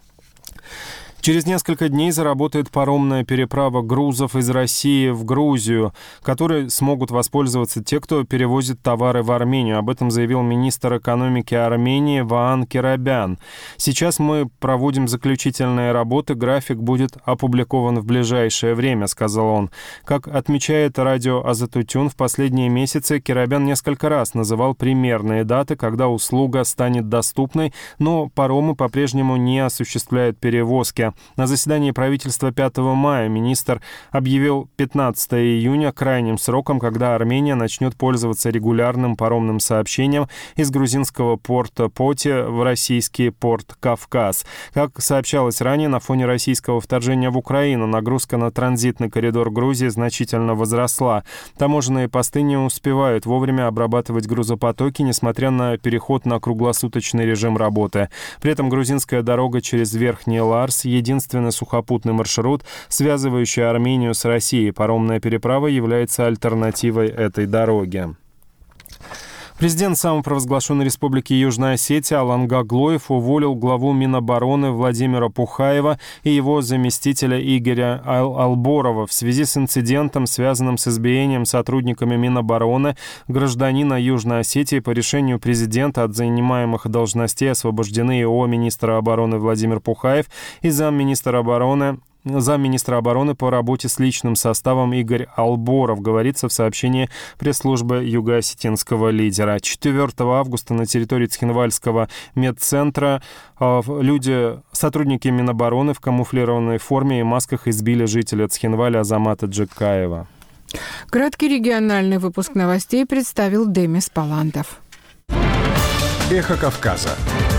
Через несколько дней заработает паромная переправа грузов из России в Грузию, которой смогут воспользоваться те, кто перевозит товары в Армению. Об этом заявил министр экономики Армении Ваан Керабян. Сейчас мы проводим заключительные работы, график будет опубликован в ближайшее время, сказал он. Как отмечает радио Азатутюн, в последние месяцы Керабян несколько раз называл примерные даты, когда услуга станет доступной, но паромы по-прежнему не осуществляют перевозки. На заседании правительства пятого мая министр объявил пятнадцатого июня крайним сроком, когда Армения начнет пользоваться регулярным паромным сообщением из грузинского порта Поти в российский порт Кавказ. Как сообщалось ранее, на фоне российского вторжения в Украину нагрузка на транзитный коридор Грузии значительно возросла. Таможенные посты не успевают вовремя обрабатывать грузопотоки, несмотря на переход на круглосуточный режим работы. При этом грузинская дорога через Верхний Ларс – единственный сухопутный маршрут, связывающий Армению с Россией. Паромная переправа является альтернативой этой дороге. Президент самопровозглашенной республики Южная Осетия Алан Гаглоев уволил главу Минобороны Владимира Пухаева и его заместителя Игоря Алборова в связи с инцидентом, связанным с избиением сотрудниками Минобороны гражданина Южной Осетии. По решению президента от занимаемых должностей освобождены ИО министра обороны Владимир Пухаев и замминистра обороны замминистра обороны по работе с личным составом Игорь Алборов, говорится в сообщении пресс-службы юго-осетинского лидера. четвёртого августа на территории Цхинвальского медцентра люди, сотрудники Минобороны в камуфлированной форме и масках избили жителя Цхинваля Азамата Джекаева. Краткий региональный выпуск новостей представил Демис Паландов. Эхо Кавказа.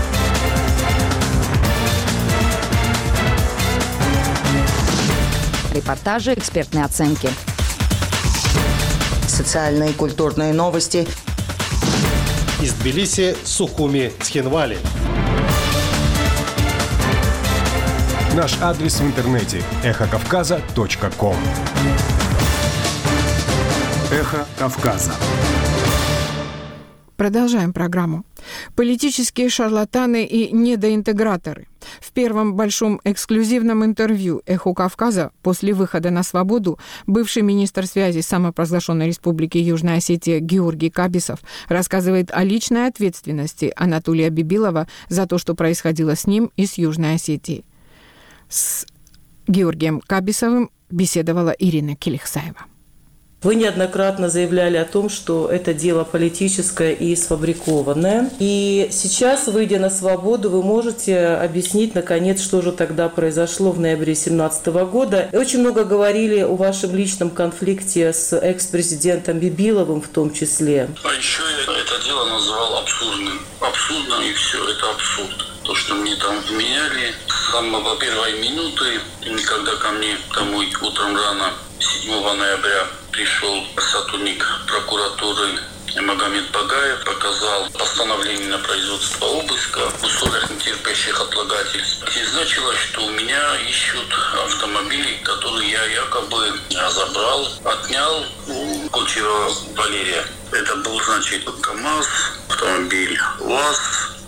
Репортажи, экспертные оценки. Социальные и культурные новости. Из Тбилиси, Сухуми, Цхинвали. Наш адрес в интернете – эхо кавказа точка ком. Эхо Кавказа. Продолжаем программу. Политические шарлатаны и недоинтеграторы. В первом большом эксклюзивном интервью «Эхо Кавказа» после выхода на свободу бывший министр связи самопровозглашенной республики Южная Осетия Георгий Кабисов рассказывает о личной ответственности Анатолия Бибилова за то, что происходило с ним и с Южной Осетией. С Георгием Кабисовым беседовала Ирина Келихсаева. Вы неоднократно заявляли о том, что это дело политическое и сфабрикованное. И сейчас, выйдя на свободу, вы можете объяснить, наконец, что же тогда произошло в ноябре две тысячи семнадцатого года. И очень много говорили о вашем личном конфликте с экс-президентом Бибиловым в том числе. А еще я это дело называл абсурдным. Абсурдно, и все, это абсурд. То, что мне там вменяли с самого первой минуты, когда ко мне домой утром рано седьмого ноября пришел сотрудник прокуратуры Магомед Багаев, показал постановление на производство обыска в условиях нетерпящих отлагательств. И значило, что у меня ищут автомобили, которые я якобы забрал, отнял у Кочева Валерия. Это был, значит, КамАЗ, автомобиль УАЗ,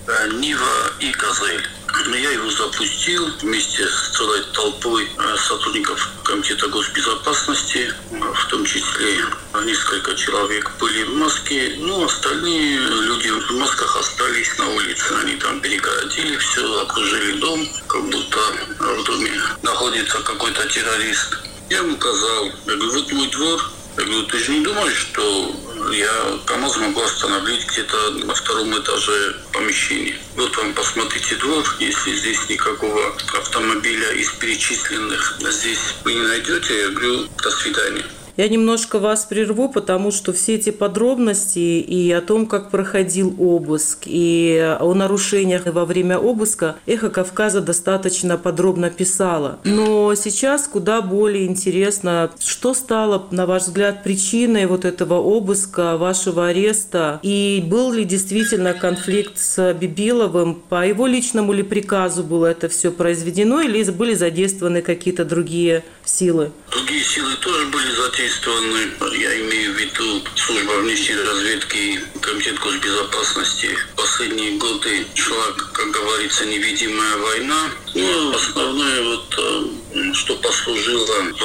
Нива и Газель. Я его запустил вместе с целой толпой сотрудников Комитета госбезопасности, в том числе несколько человек были в маске, но остальные люди в масках остались на улице. Они там перегородили все, окружили дом, как будто в доме находится какой-то террорист. Я ему сказал, я говорю, вот мой двор. Я говорю, ты же не думаешь, что я КамАЗ могу остановить где-то на втором этаже помещения? Вот вам посмотрите двор, если здесь никакого автомобиля из перечисленных здесь вы не найдете, я говорю, до свидания. Я немножко вас прерву, потому что все эти подробности и о том, как проходил обыск, и о нарушениях во время обыска «Эхо Кавказа» достаточно подробно писала. Но сейчас куда более интересно, что стало, на ваш взгляд, причиной вот этого обыска, вашего ареста, и был ли действительно конфликт с Бибиловым, по его личному ли приказу было это все произведено, или были задействованы какие-то другие силы? Другие силы тоже были задействованы. Я имею в виду служба внешней разведки и Комитет госбезопасности. Последние годы шла, как говорится, невидимая война. Но основное, вот, что послужило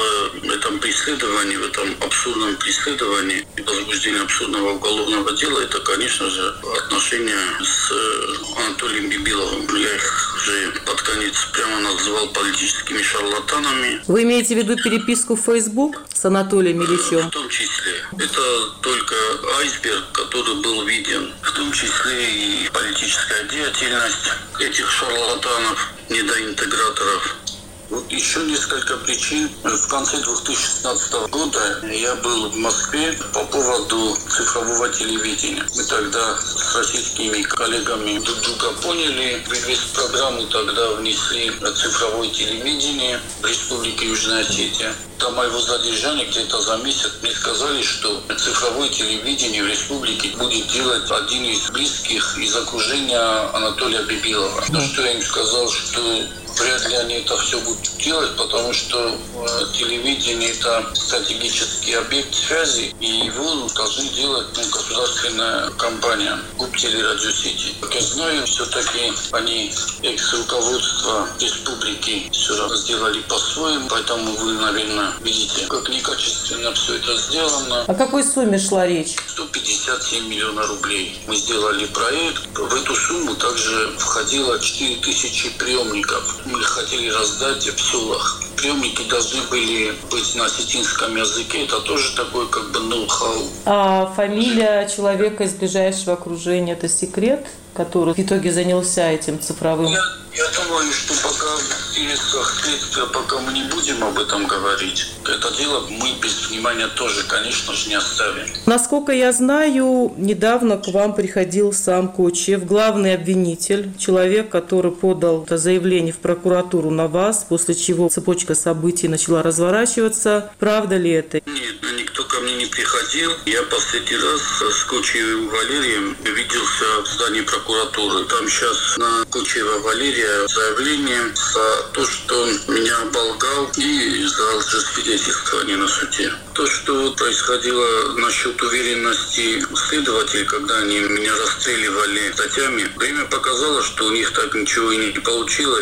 в этом преследовании, в этом абсурдном преследовании, возбуждение абсурдного уголовного дела, это, конечно же, отношения с Анатолием Бибиловым. Я их уже под конец прямо называл политическими шарлатанами. Вы имеете в виду переписку в Facebook с Анатолием Ильичем? В том числе. Это только айсберг, который был виден. В том числе и политическая деятельность этих шарлатанов, недоинтеграторов. Вот еще несколько причин. В конце две тысячи шестнадцатого года я был в Москве по поводу цифрового телевидения. Мы тогда с российскими коллегами друг друга поняли. В программу тогда внесли цифровое телевидение в Республике Южная Осетия. До моего задержания где-то за месяц мне сказали, что цифровое телевидение в республике будет делать один из близких из окружения Анатолия Бибилова. То, что я им сказал, что вряд ли они это все будут делать, потому что э, телевидение – это стратегический объект связи, и его должны делать ну, государственная компания Губтелерадиосети. Как я знаю, все-таки они, экс-руководство республики, все сделали по-своему, поэтому вы, наверное, видите, как некачественно все это сделано. О какой сумме шла речь? сто пятьдесят семь миллионов рублей. Мы сделали проект. В эту сумму также входило четыре тысячи приемников. Мы хотели раздать в селах. Приемники должны были быть на осетинском языке. Это тоже такой как бы ноу-хау. А фамилия человека из ближайшего окружения – это секрет, который в итоге занялся этим цифровым? Я, я думаю, что пока в интересах следствия, пока мы не будем об этом говорить, это дело мы без внимания тоже, конечно же, не оставим. Насколько я знаю, недавно к вам приходил сам Кочев, главный обвинитель, человек, который подал заявление в прокуратуру на вас, после чего цепочка событий начала разворачиваться. Правда ли это? Нет, никто ко мне не приходил. Я последний раз с Кочевым Валерием виделся в здании прокуратуры. Там сейчас на Кочева Валерия заявление за то, что он меня оболгал и за лжесвидетельствование на суде. То, что происходило насчет уверенности следователей, когда они меня расстреливали статьями, время показало, что у них так ничего и не получилось.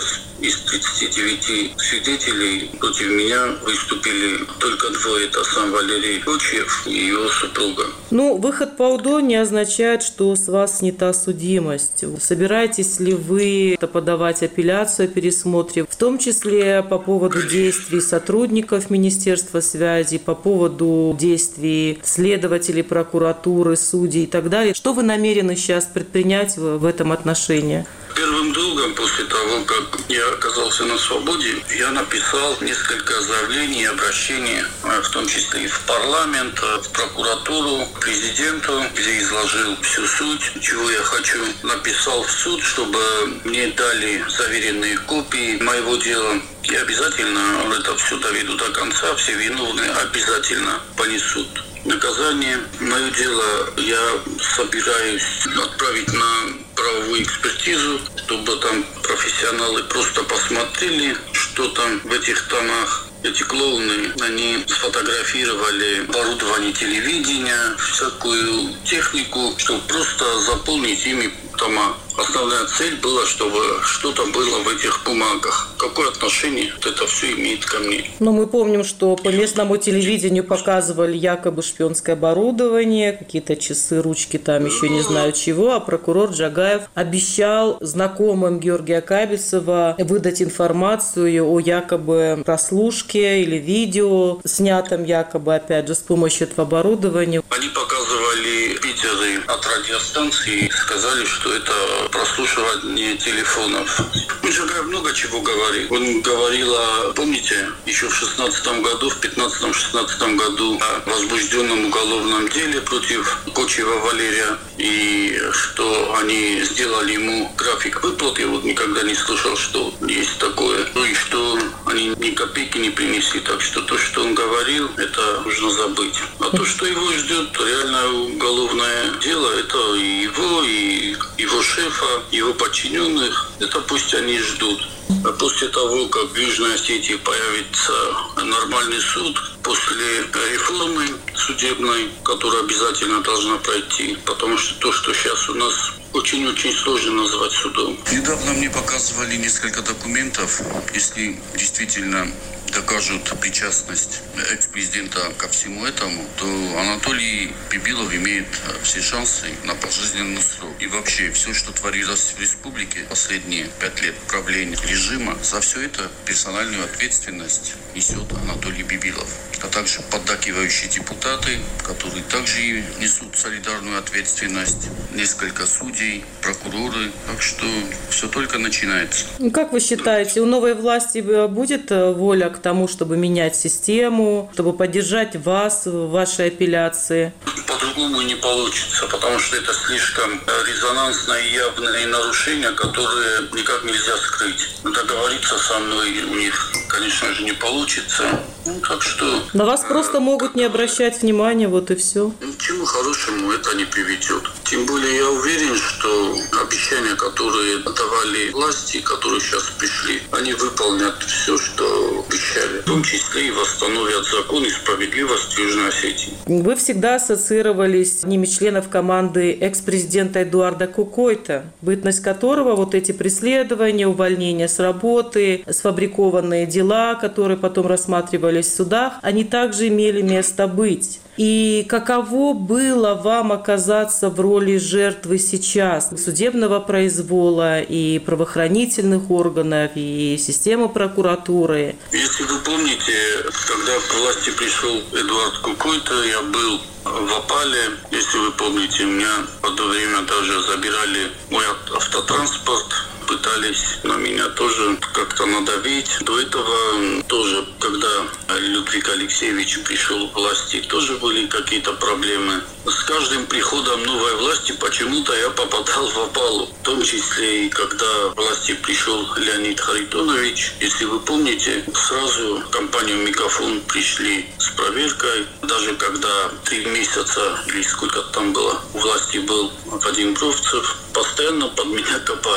из тридцати девяти свидетелей против меня выступили только двое. Это сам Валерий Кучев и его супруга. Ну, выход по УДО не означает, что с вас снята судимость. Собираетесь ли вы подавать апелляцию о пересмотре, в том числе по поводу действий сотрудников Министерства связи, по поводу действий следователей, прокуратуры, судей и так далее? Что вы намерены сейчас предпринять в этом отношении? Первым долгом после того, как я оказался на свободе, я написал несколько заявлений и обращений, в том числе и в парламент, в прокуратуру, к президенту, где изложил всю суть, чего я хочу. Написал в суд, чтобы мне дали заверенные копии моего дела. И обязательно это все доведу до конца, все виновные обязательно понесут наказание. Мое дело я собираюсь отправить на правовую экспертизу, чтобы там профессионалы просто посмотрели, что там в этих томах. Эти клоуны, они сфотографировали оборудование телевидения, всякую технику, чтобы просто заполнить ими тома. Основная цель была, чтобы что-то было в этих бумагах. Какое отношение это все имеет ко мне? Но мы помним, что по местному телевидению показывали якобы шпионское оборудование, какие-то часы, ручки, там еще не знаю чего, а прокурор Джагаев обещал знакомым Георгия Кабельцева выдать информацию о якобы прослушке или видео, снятом якобы, опять же, с помощью этого оборудования. Они показывали Питеры от радиостанции и сказали, что это прослушивание телефонов. Джагаев много чего говорит. Он говорил о, помните, еще в шестнадцатом году, в пятнадцатом-шестнадцатом году о возбужденном уголовном деле против Кочева Валерия, и что они сделали ему график выплаты. Вот никогда не слышал, что есть такое. Ну и что они ни копейки не принесли. Так что то, что он говорил, это нужно забыть. А то, что его ждет реальное уголовное дело, это и его, и его шефа, его подчиненных, это пусть они ждут. А после того, как в Южной Осетии появится нормальный суд, после реформы судебной, которая обязательно должна пройти, потому что то, что сейчас у нас очень-очень сложно назвать судом. Недавно мне показывали несколько документов, если действительно докажут причастность экс-президента ко всему этому, то Анатолий Бибилов имеет все шансы на пожизненный срок. И вообще, все, что творилось в республике последние пять лет правления режима, за все это персональную ответственность несет Анатолий Бибилов. А также поддакивающие депутаты, которые также и несут солидарную ответственность, несколько судей, прокуроры. Так что все только начинается. Как вы считаете, у новой власти будет воля к тому, чтобы менять систему, чтобы поддержать вас в вашей апелляции? По-другому не получится, потому что это слишком резонансное и явное нарушение, которое никак нельзя скрыть. Договориться со мной у них, конечно же, не получится. Ну, так что... На вас просто могут не обращать внимания, вот и все. Ни к чему хорошему это не приведет. Тем более я уверен, что обещания, которые давали власти, которые сейчас пришли, они выполнят все, что обещали. В том числе и восстановят закон и справедливость в Южной Осетии. Вы всегда ассоциировались с одними членов команды экс-президента Эдуарда Кукойта, бытность которого вот эти преследования, увольнения с работы, сфабрикованные дела, которые потом рассматривались в судах, они также имели место быть. И каково было вам оказаться в роли жертвы сейчас судебного произвола и правоохранительных органов, и системы прокуратуры? Если вы помните, когда к власти пришел Эдуард Кукойта, я был в Опале. Если вы помните, меня в это время даже забирали мой автотранспорт, пытались на меня тоже как-то надавить. До этого тоже, когда Людвиг Алексеевич пришел к власти, тоже были какие-то проблемы. С каждым приходом новой власти почему-то я попадал в Опалу. В том числе и когда к власти пришел Леонид Харитонович. Если вы помните, сразу в компанию «Мегафон» пришли с проверкой. Даже когда три месяца или сколько там было у власти был Вадим Бровцев, постоянно под меня копали.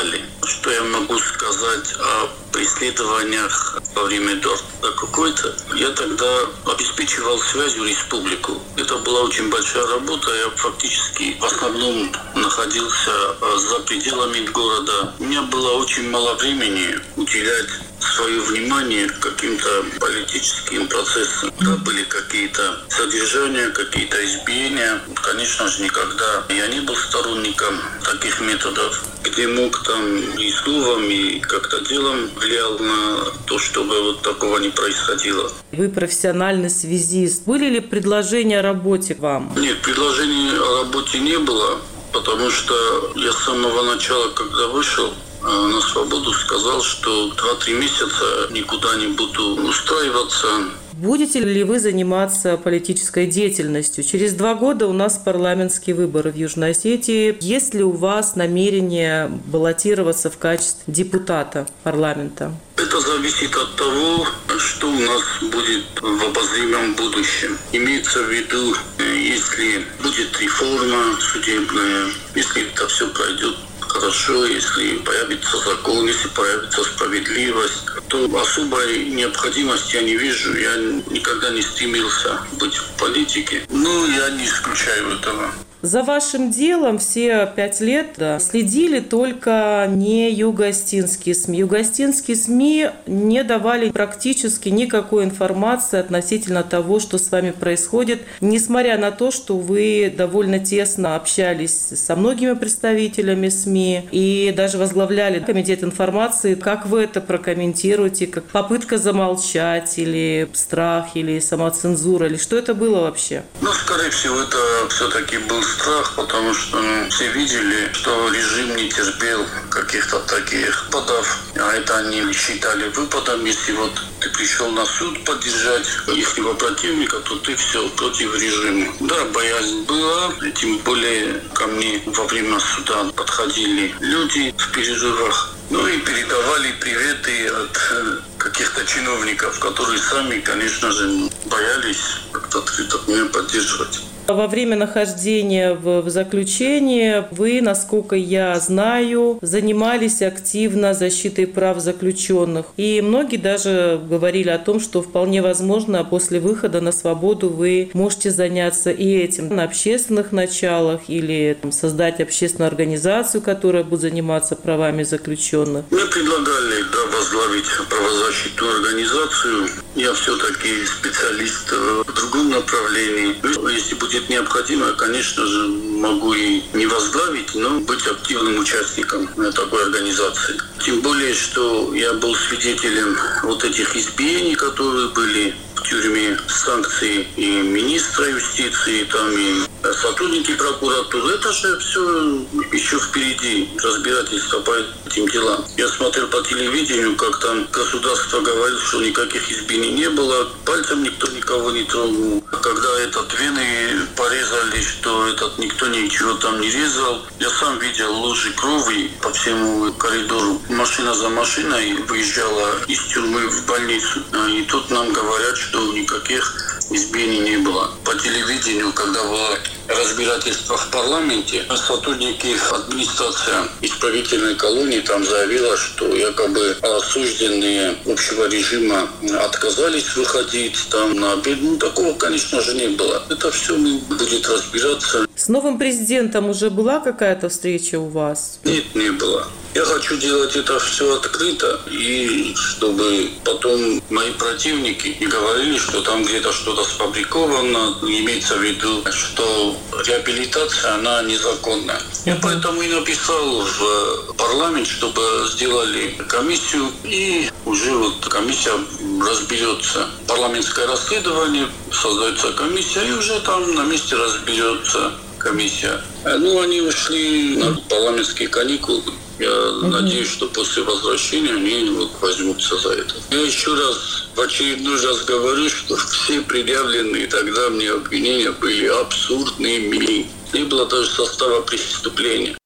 что я могу сказать о преследованиях во время Эдуарда какой-то. Я тогда обеспечивал связью республику. Это была очень большая работа. Я фактически в основном находился за пределами города. У меня было очень мало времени уделять свое внимание каким-то политическим процессам. Да, были какие-то содержания, какие-то избиения. Конечно же, никогда я не был сторонником таких методов, где мог там и словом, и как-то делом влиял на то, чтобы вот такого не происходило. Вы профессиональный связист. Были ли предложения о работе вам? Нет, предложений о работе не было, потому что я с самого начала, когда вышел на свободу, сказал, что два-три месяца никуда не буду устраиваться. Будете ли вы заниматься политической деятельностью? Через два года у нас парламентские выборы в Южной Осетии. Есть ли у вас намерение баллотироваться в качестве депутата парламента? Это зависит от того, что у нас будет в обозримом будущем. Имеется в виду, если будет реформа судебная, если это все пройдет хорошо, если появится закон, если появится справедливость, то особой необходимости я не вижу. Я никогда не стремился быть в политике. Но я не исключаю этого. За вашим делом все пять лет да, следили только не юго-осетинские СМИ. Юго-осетинские СМИ не давали практически никакой информации относительно того, что с вами происходит, несмотря на то, что вы довольно тесно общались со многими представителями СМИ и даже возглавляли комитет информации. Как вы это прокомментируете? Как попытка замолчать или страх, или самоцензура, или что это было вообще? Ну, скорее всего, это все-таки был страх, потому что ну, все видели, что режим не терпел каких-то таких выпадов, а это они считали выпадом. Если вот ты пришел на суд поддержать ихнего противника, то ты все против режима. Да, боязнь была, тем более ко мне во время суда подходили люди в перерывах, ну и передавали приветы от каких-то чиновников, которые сами, конечно же, боялись как-то открыто меня поддерживать. Во время нахождения в, в заключении вы, насколько я знаю, занимались активно защитой прав заключенных. И многие даже говорили о том, что вполне возможно после выхода на свободу вы можете заняться и этим на общественных началах или там, создать общественную организацию, которая будет заниматься правами заключенных. Мне предлагали да, возглавить правозащитную организацию. Я все-таки специалист в другом направлении. Если будет необходимо, конечно же, могу и не возглавить, но быть активным участником такой организации. Тем более, что я был свидетелем вот этих избиений, которые были в тюрьме, санкции и министра юстиции, там и сотрудники прокуратуры. Это же все еще впереди, разбирательство по этим делам. Я смотрел по телевидению, как там государство говорит, что никаких избиений не было, пальцем никто никого не трогал. Когда этот вены порезали, что этот никто ничего там не резал. Я сам видел лужи крови по всему коридору. Машина за машиной выезжала из тюрьмы в больницу. И тут нам говорят, что никаких избиений не было. По телевидению, когда было разбирательство в парламенте, сотрудники администрации исправительной колонии там заявила, что якобы осужденные общего режима отказались выходить там на обед. Ну, такого, конечно же, не было. Это все будет разбираться. С новым президентом уже была какая-то встреча у вас? Нет, не было. Я хочу делать это все открыто, и чтобы потом мои противники не говорили, что там где-то что-то сфабриковано, имеется в виду, что реабилитация, она незаконная. Я поэтому и написал в парламент, чтобы сделали комиссию, и уже вот комиссия разберется. Парламентское расследование, создается комиссия, и уже там на месте разберется комиссия. Ну, они ушли на парламентские каникулы. Я mm-hmm. надеюсь, что после возвращения они вот возьмутся за это. Я еще раз, в очередной раз говорю, что все предъявленные тогда мне обвинения были абсурдными. Не было даже состава преступления.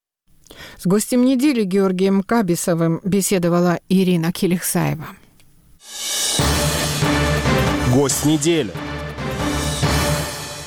С гостем недели Георгием Кабисовым беседовала Ирина Килихсаева. Гость недели.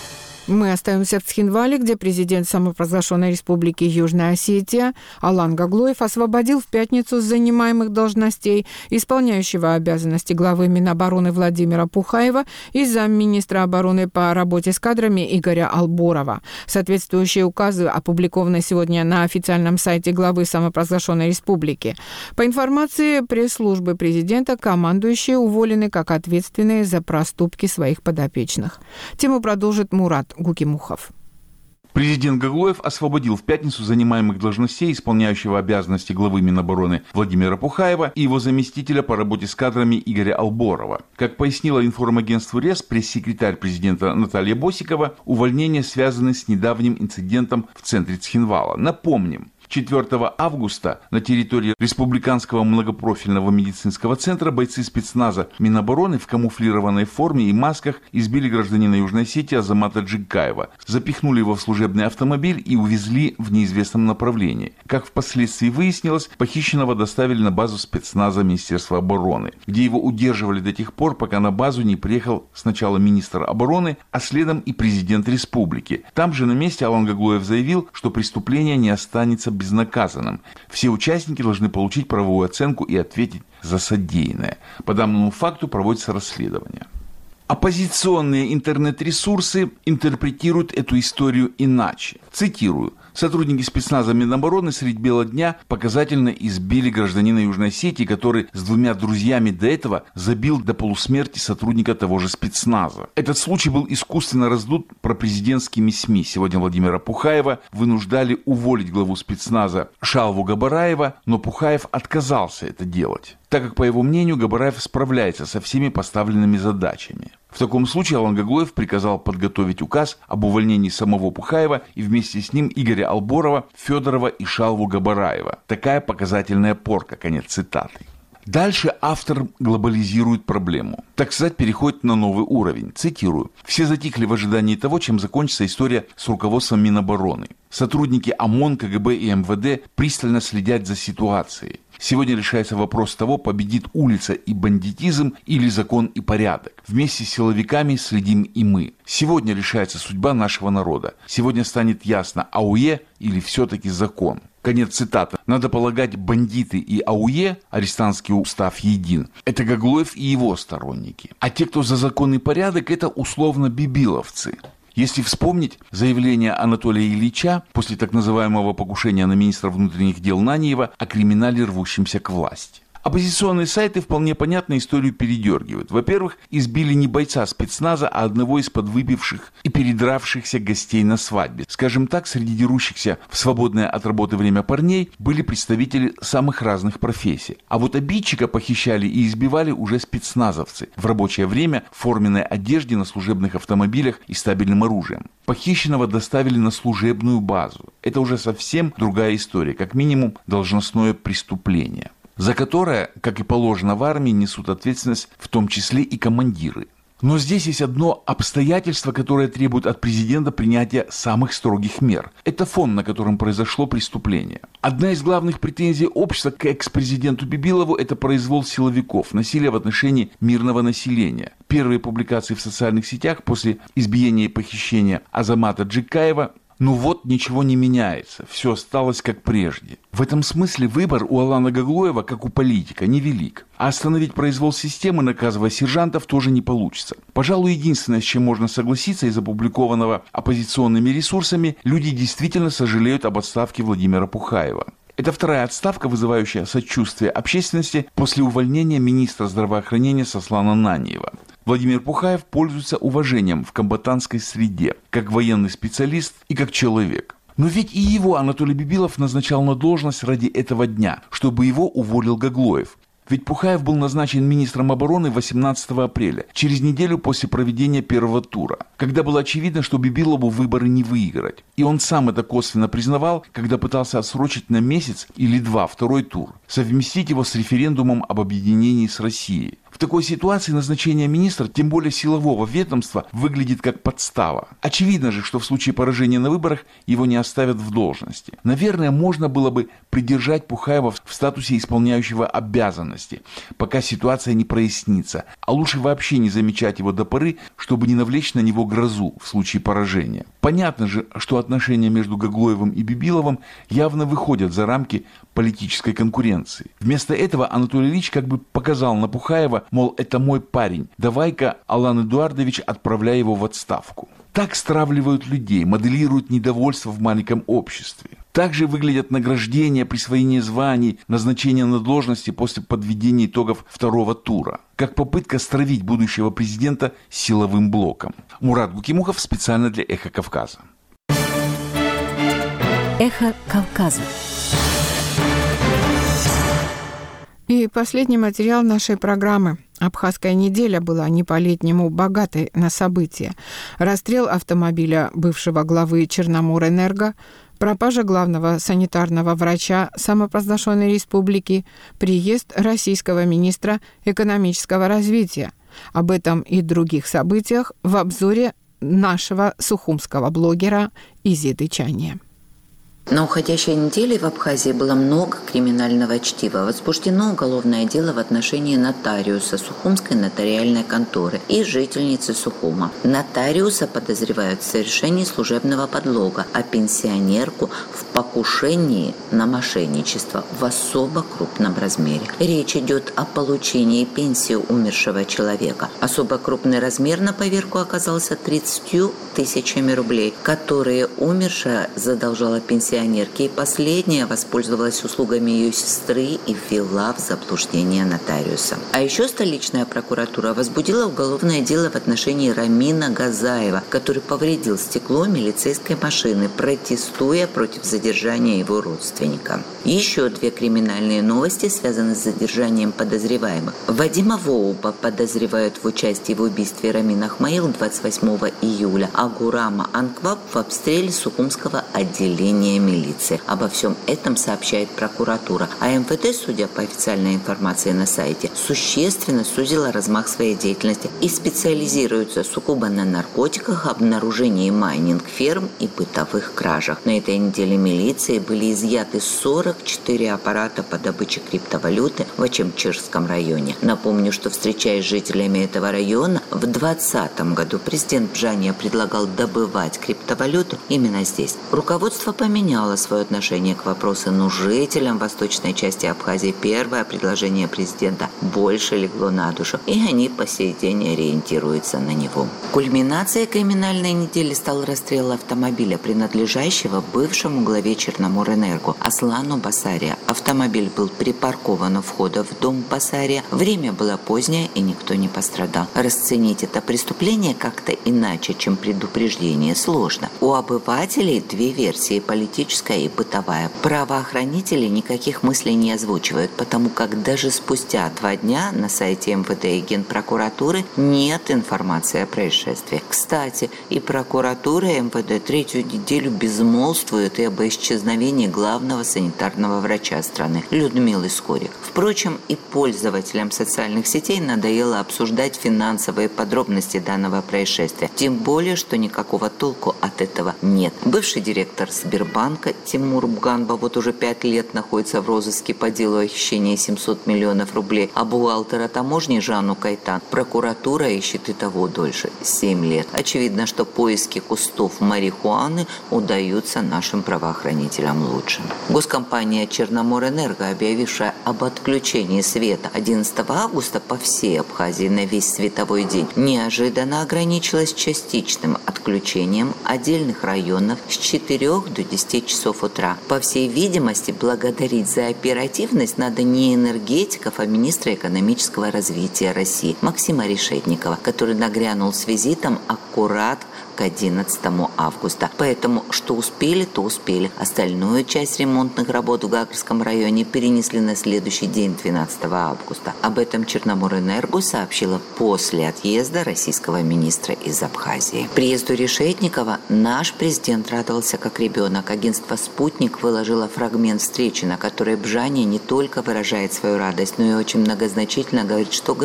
Мы остаемся в Цхинвале, где президент самопровозглашенной республики Южная Осетия Алан Гаглоев освободил в пятницу с занимаемых должностей исполняющего обязанности главы Минобороны Владимира Пухаева и замминистра обороны по работе с кадрами Игоря Алборова. Соответствующие указы опубликованы сегодня на официальном сайте главы самопровозглашенной республики. По информации пресс-службы президента, командующие уволены как ответственные за проступки своих подопечных. Тему продолжит Мурат Гукимухов. Президент Гаглоев освободил в пятницу занимаемых должностей исполняющего обязанности главы Минобороны Владимира Пухаева и его заместителя по работе с кадрами Игоря Алборова. Как пояснила информагентству РЕС пресс-секретарь президента Наталья Босикова, увольнения связаны с недавним инцидентом в центре Цхинвала. Напомним, четвёртого августа на территории Республиканского многопрофильного медицинского центра бойцы спецназа Минобороны в камуфлированной форме и масках избили гражданина Южной Осетии Азамата Джигкаева, запихнули его в служебный автомобиль и увезли в неизвестном направлении. Как впоследствии выяснилось, похищенного доставили на базу спецназа Министерства обороны, где его удерживали до тех пор, пока на базу не приехал сначала министр обороны, а следом и президент республики. Там же на месте Алан Гаглоев заявил, что преступление не останется безнаказанным. Все участники должны получить правовую оценку и ответить за содеянное. По данному факту проводится расследование. Оппозиционные интернет-ресурсы интерпретируют эту историю иначе. Цитирую. Сотрудники спецназа Минобороны средь бела дня показательно избили гражданина Южной Осетии, который с двумя друзьями до этого забил до полусмерти сотрудника того же спецназа. Этот случай был искусственно раздут пропрезидентскими СМИ. Сегодня Владимира Пухаева вынуждали уволить главу спецназа Шалву Габараева, но Пухаев отказался это делать, так как, по его мнению, Габараев справляется со всеми поставленными задачами. В таком случае Алан Гаглоев приказал подготовить указ об увольнении самого Пухаева и вместе с ним Игоря Алборова, Федорова и Шалву Габараева. Такая показательная порка. Конец цитаты. Дальше автор глобализирует проблему. Так сказать, переходит на новый уровень. Цитирую. «Все затихли в ожидании того, чем закончится история с руководством Минобороны. Сотрудники ОМОН, КГБ и МВД пристально следят за ситуацией. Сегодня решается вопрос того, победит улица и бандитизм или закон и порядок. Вместе с силовиками следим и мы. Сегодня решается судьба нашего народа. Сегодня станет ясно, АУЕ или все-таки закон». Конец цитаты. Надо полагать, бандиты и АУЕ, арестантский устав един, это Гаглоев и его сторонники. А те, кто за закон и порядок, это условно бибиловцы. Если вспомнить заявление Анатолия Ильича после так называемого покушения на министра внутренних дел Наньева о криминале, рвущемся к власти. Оппозиционные сайты вполне понятно историю передергивают. Во-первых, избили не бойца спецназа, а одного из подвыпивших и передравшихся гостей на свадьбе. Скажем так, среди дерущихся в свободное от работы время парней были представители самых разных профессий. А вот обидчика похищали и избивали уже спецназовцы в рабочее время в форменной одежде, на служебных автомобилях и стабильным оружием. Похищенного доставили на служебную базу. Это уже совсем другая история, как минимум должностное преступление, за которое, как и положено в армии, несут ответственность в том числе и командиры. Но здесь есть одно обстоятельство, которое требует от президента принятия самых строгих мер. Это фон, на котором произошло преступление. Одна из главных претензий общества к экс-президенту Бибилову – это произвол силовиков, насилие в отношении мирного населения. Первые публикации в социальных сетях после избиения и похищения Азамата Джигкаева – ну вот, ничего не меняется, все осталось как прежде. В этом смысле выбор у Алана Гаглоева, как у политика, невелик. А остановить произвол системы, наказывая сержантов, тоже не получится. Пожалуй, единственное, с чем можно согласиться из опубликованного оппозиционными ресурсами, люди действительно сожалеют об отставке Владимира Пухаева. Это вторая отставка, вызывающая сочувствие общественности после увольнения министра здравоохранения Сослана Наньева. Владимир Пухаев пользуется уважением в комбатантской среде, как военный специалист и как человек. Но ведь и его Анатолий Бибилов назначал на должность ради этого дня, чтобы его уволил Гаглоев. Ведь Пухаев был назначен министром обороны восемнадцатого апреля, через неделю после проведения первого тура, когда было очевидно, что Бибилову выборы не выиграть. И он сам это косвенно признавал, когда пытался отсрочить на месяц или два второй тур, совместить его с референдумом об объединении с Россией. В такой ситуации назначение министра, тем более силового ведомства, выглядит как подстава. Очевидно же, что в случае поражения на выборах его не оставят в должности. Наверное, можно было бы придержать Пухаева в статусе исполняющего обязанности, пока ситуация не прояснится. А лучше вообще не замечать его до поры, чтобы не навлечь на него грозу в случае поражения. Понятно же, что отношения между Гаглоевым и Бибиловым явно выходят за рамки политической конкуренции. Вместо этого Анатолий Ильич как бы показал на Пухаева, мол, это мой парень, давай-ка, Алан Эдуардович, отправляй его в отставку. Так стравливают людей, моделируют недовольство в маленьком обществе. Также выглядят награждения, присвоение званий, назначение на должности после подведения итогов второго тура. Как попытка стравить будущего президента силовым блоком. Мурат Гукимухов специально для «Эхо Кавказа». «Эхо Кавказа». И последний материал нашей программы. Абхазская неделя была не по-летнему богатой на события. Расстрел автомобиля бывшего главы Черноморэнерго, пропажа главного санитарного врача самопровозглашенной республики, приезд российского министра экономического развития. Об этом и других событиях в обзоре нашего сухумского блогера Изиды Чания. На уходящей неделе в Абхазии было много криминального чтива. Возбуждено уголовное дело в отношении нотариуса Сухумской нотариальной конторы и жительницы Сухума. Нотариуса подозревают в совершении служебного подлога, а пенсионерку в покушении на мошенничество в особо крупном размере. Речь идет о получении пенсии умершего человека. Особо крупный размер на поверку оказался тридцатью тысячами рублей, которые умершая задолжала пенсионерке. И последняя воспользовалась услугами ее сестры и ввела в заблуждение нотариуса. А еще столичная прокуратура возбудила уголовное дело в отношении Рамина Газаева, который повредил стекло милицейской машины, протестуя против задержания его родственника. Еще две криминальные новости связаны с задержанием подозреваемых. Вадима Воуба подозревают в участии в убийстве Рамина Ахмаил двадцать восьмого июля, а Гурама Анкваб в обстреле Сухумского отделения милиции. Обо всем этом сообщает прокуратура. А эм вэ дэ, судя по официальной информации на сайте, существенно сузила размах своей деятельности и специализируется сугубо на наркотиках, обнаружении майнинг-ферм и бытовых кражах. На этой неделе милиции были изъяты сорок четыре аппарата по добыче криптовалюты в Ачемчирском районе. Напомню, что, встречаясь с жителями этого района, в двадцатом году президент Бжания предлагал добывать криптовалюту именно здесь. Руководство поменяло свое отношение к вопросу, но жителям восточной части Абхазии первое предложение президента больше легло на душу, и они по сей день ориентируются на него. Кульминацией криминальной недели стал расстрел автомобиля, принадлежащего бывшему главе Черноморэнерго Аслану Басария. Автомобиль был припаркован у входа в дом Басария. Время было позднее, и никто не пострадал. Расценить это преступление как-то иначе, чем предупреждение, сложно. У обывателей две версии – политическая и бытовая. Правоохранители никаких мыслей не озвучивают, потому как даже спустя два дня на сайте эм вэ дэ и Генпрокуратуры нет информации о происшествии. Кстати, и прокуратура, и эм вэ дэ третью неделю безмолвствуют и об исчезновении главного санитарного врача страны Людмилы Скорик. Впрочем, и пользователям социальных сетей надоело обсуждать финансовые подробности данного происшествия. Тем более, что никакого толку от этого нет. Бывший директор Сбербанка Тимур Буганба вот уже пять лет находится в розыске по делу о хищении семьсот миллионов рублей, а бухгалтера таможни Жанну Кайтан прокуратура ищет и того дольше – семь лет. Очевидно, что поиски кустов марихуаны удаются нашим правоохранителям лучше. Госкомпания Черноморэнерго, объявившая об отключении света одиннадцатого августа по всей Абхазии на весь световой день, неожиданно ограничилась частичным отключением отдельных районов с четырёх до десяти часов утра. По всей видимости, благодарить за оперативность надо не энергетиков, а министра экономического развития России Максима Решетникова, который нагрянул с визитом аккурат к одиннадцатому августа. Поэтому, что успели, то успели. Остальную часть ремонтных работ в Гагарском районе перенесли на следующий день, двенадцатого августа. Об этом Черноморэнерго сообщила после отъезда российского министра из Абхазии. Приезду Решетникова наш президент радовался как ребенок. Агентство «Спутник» выложило фрагмент встречи, на которой Бжания не только выражает свою радость, но и очень многозначительно говорит, что граждане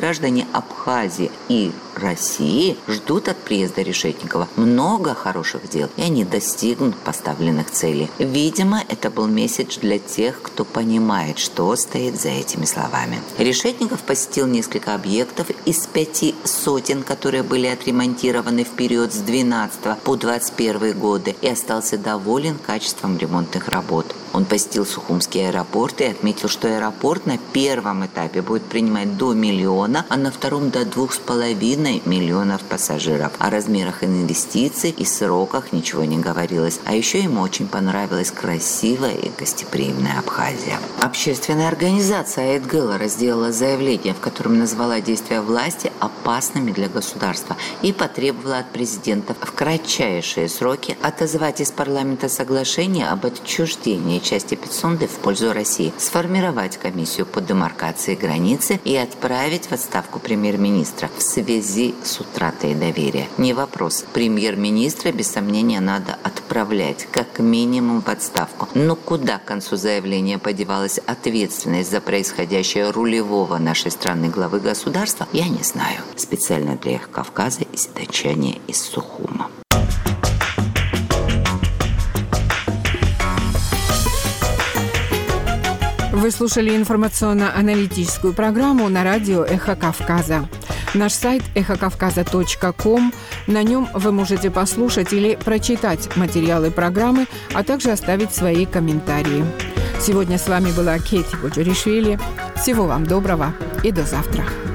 Абхазии и России ждут от приезда Решетникова много хороших дел, и они достигнут поставленных целей. Видимо, это был месседж для тех, кто понимает, что стоит за этими словами. Решетников посетил несколько объектов из пяти сотен, которые были отремонтированы в период с двенадцатого по двадцать первый годы, и остался доволен качеством ремонтных работ. Он посетил Сухумский аэропорт и отметил, что аэропорт на первом этапе будет принимать до миллиона, а на втором до двух с половиной миллионов пассажиров. О размерах инвестиций и сроках ничего не говорилось. А еще ему очень понравилась красивая и гостеприимная Абхазия. Общественная организация Айтгыла сделала заявление, в котором назвала действия власти опасными для государства и потребовала от президента в кратчайшие сроки отозвать из парламента соглашение об отчуждении части Пицунды в пользу России, сформировать комиссию по демаркации границы и отправить в отставку премьер-министра в связи с утратой доверия. Не вопрос. Премьер-министра, без сомнения, надо отправлять как минимум в отставку. Но куда к концу заявления подевалась ответственность за происходящее рулевого нашей страны главы государства, я не знаю. Специально для Эхо Кавказа и датчане из Сухума. Вы слушали информационно-аналитическую программу на радио «Эхо Кавказа». Наш сайт эхо кавказа точка ком. На нем вы можете послушать или прочитать материалы программы, а также оставить свои комментарии. Сегодня с вами была Кети Боджоришвили. Всего вам доброго и до завтра.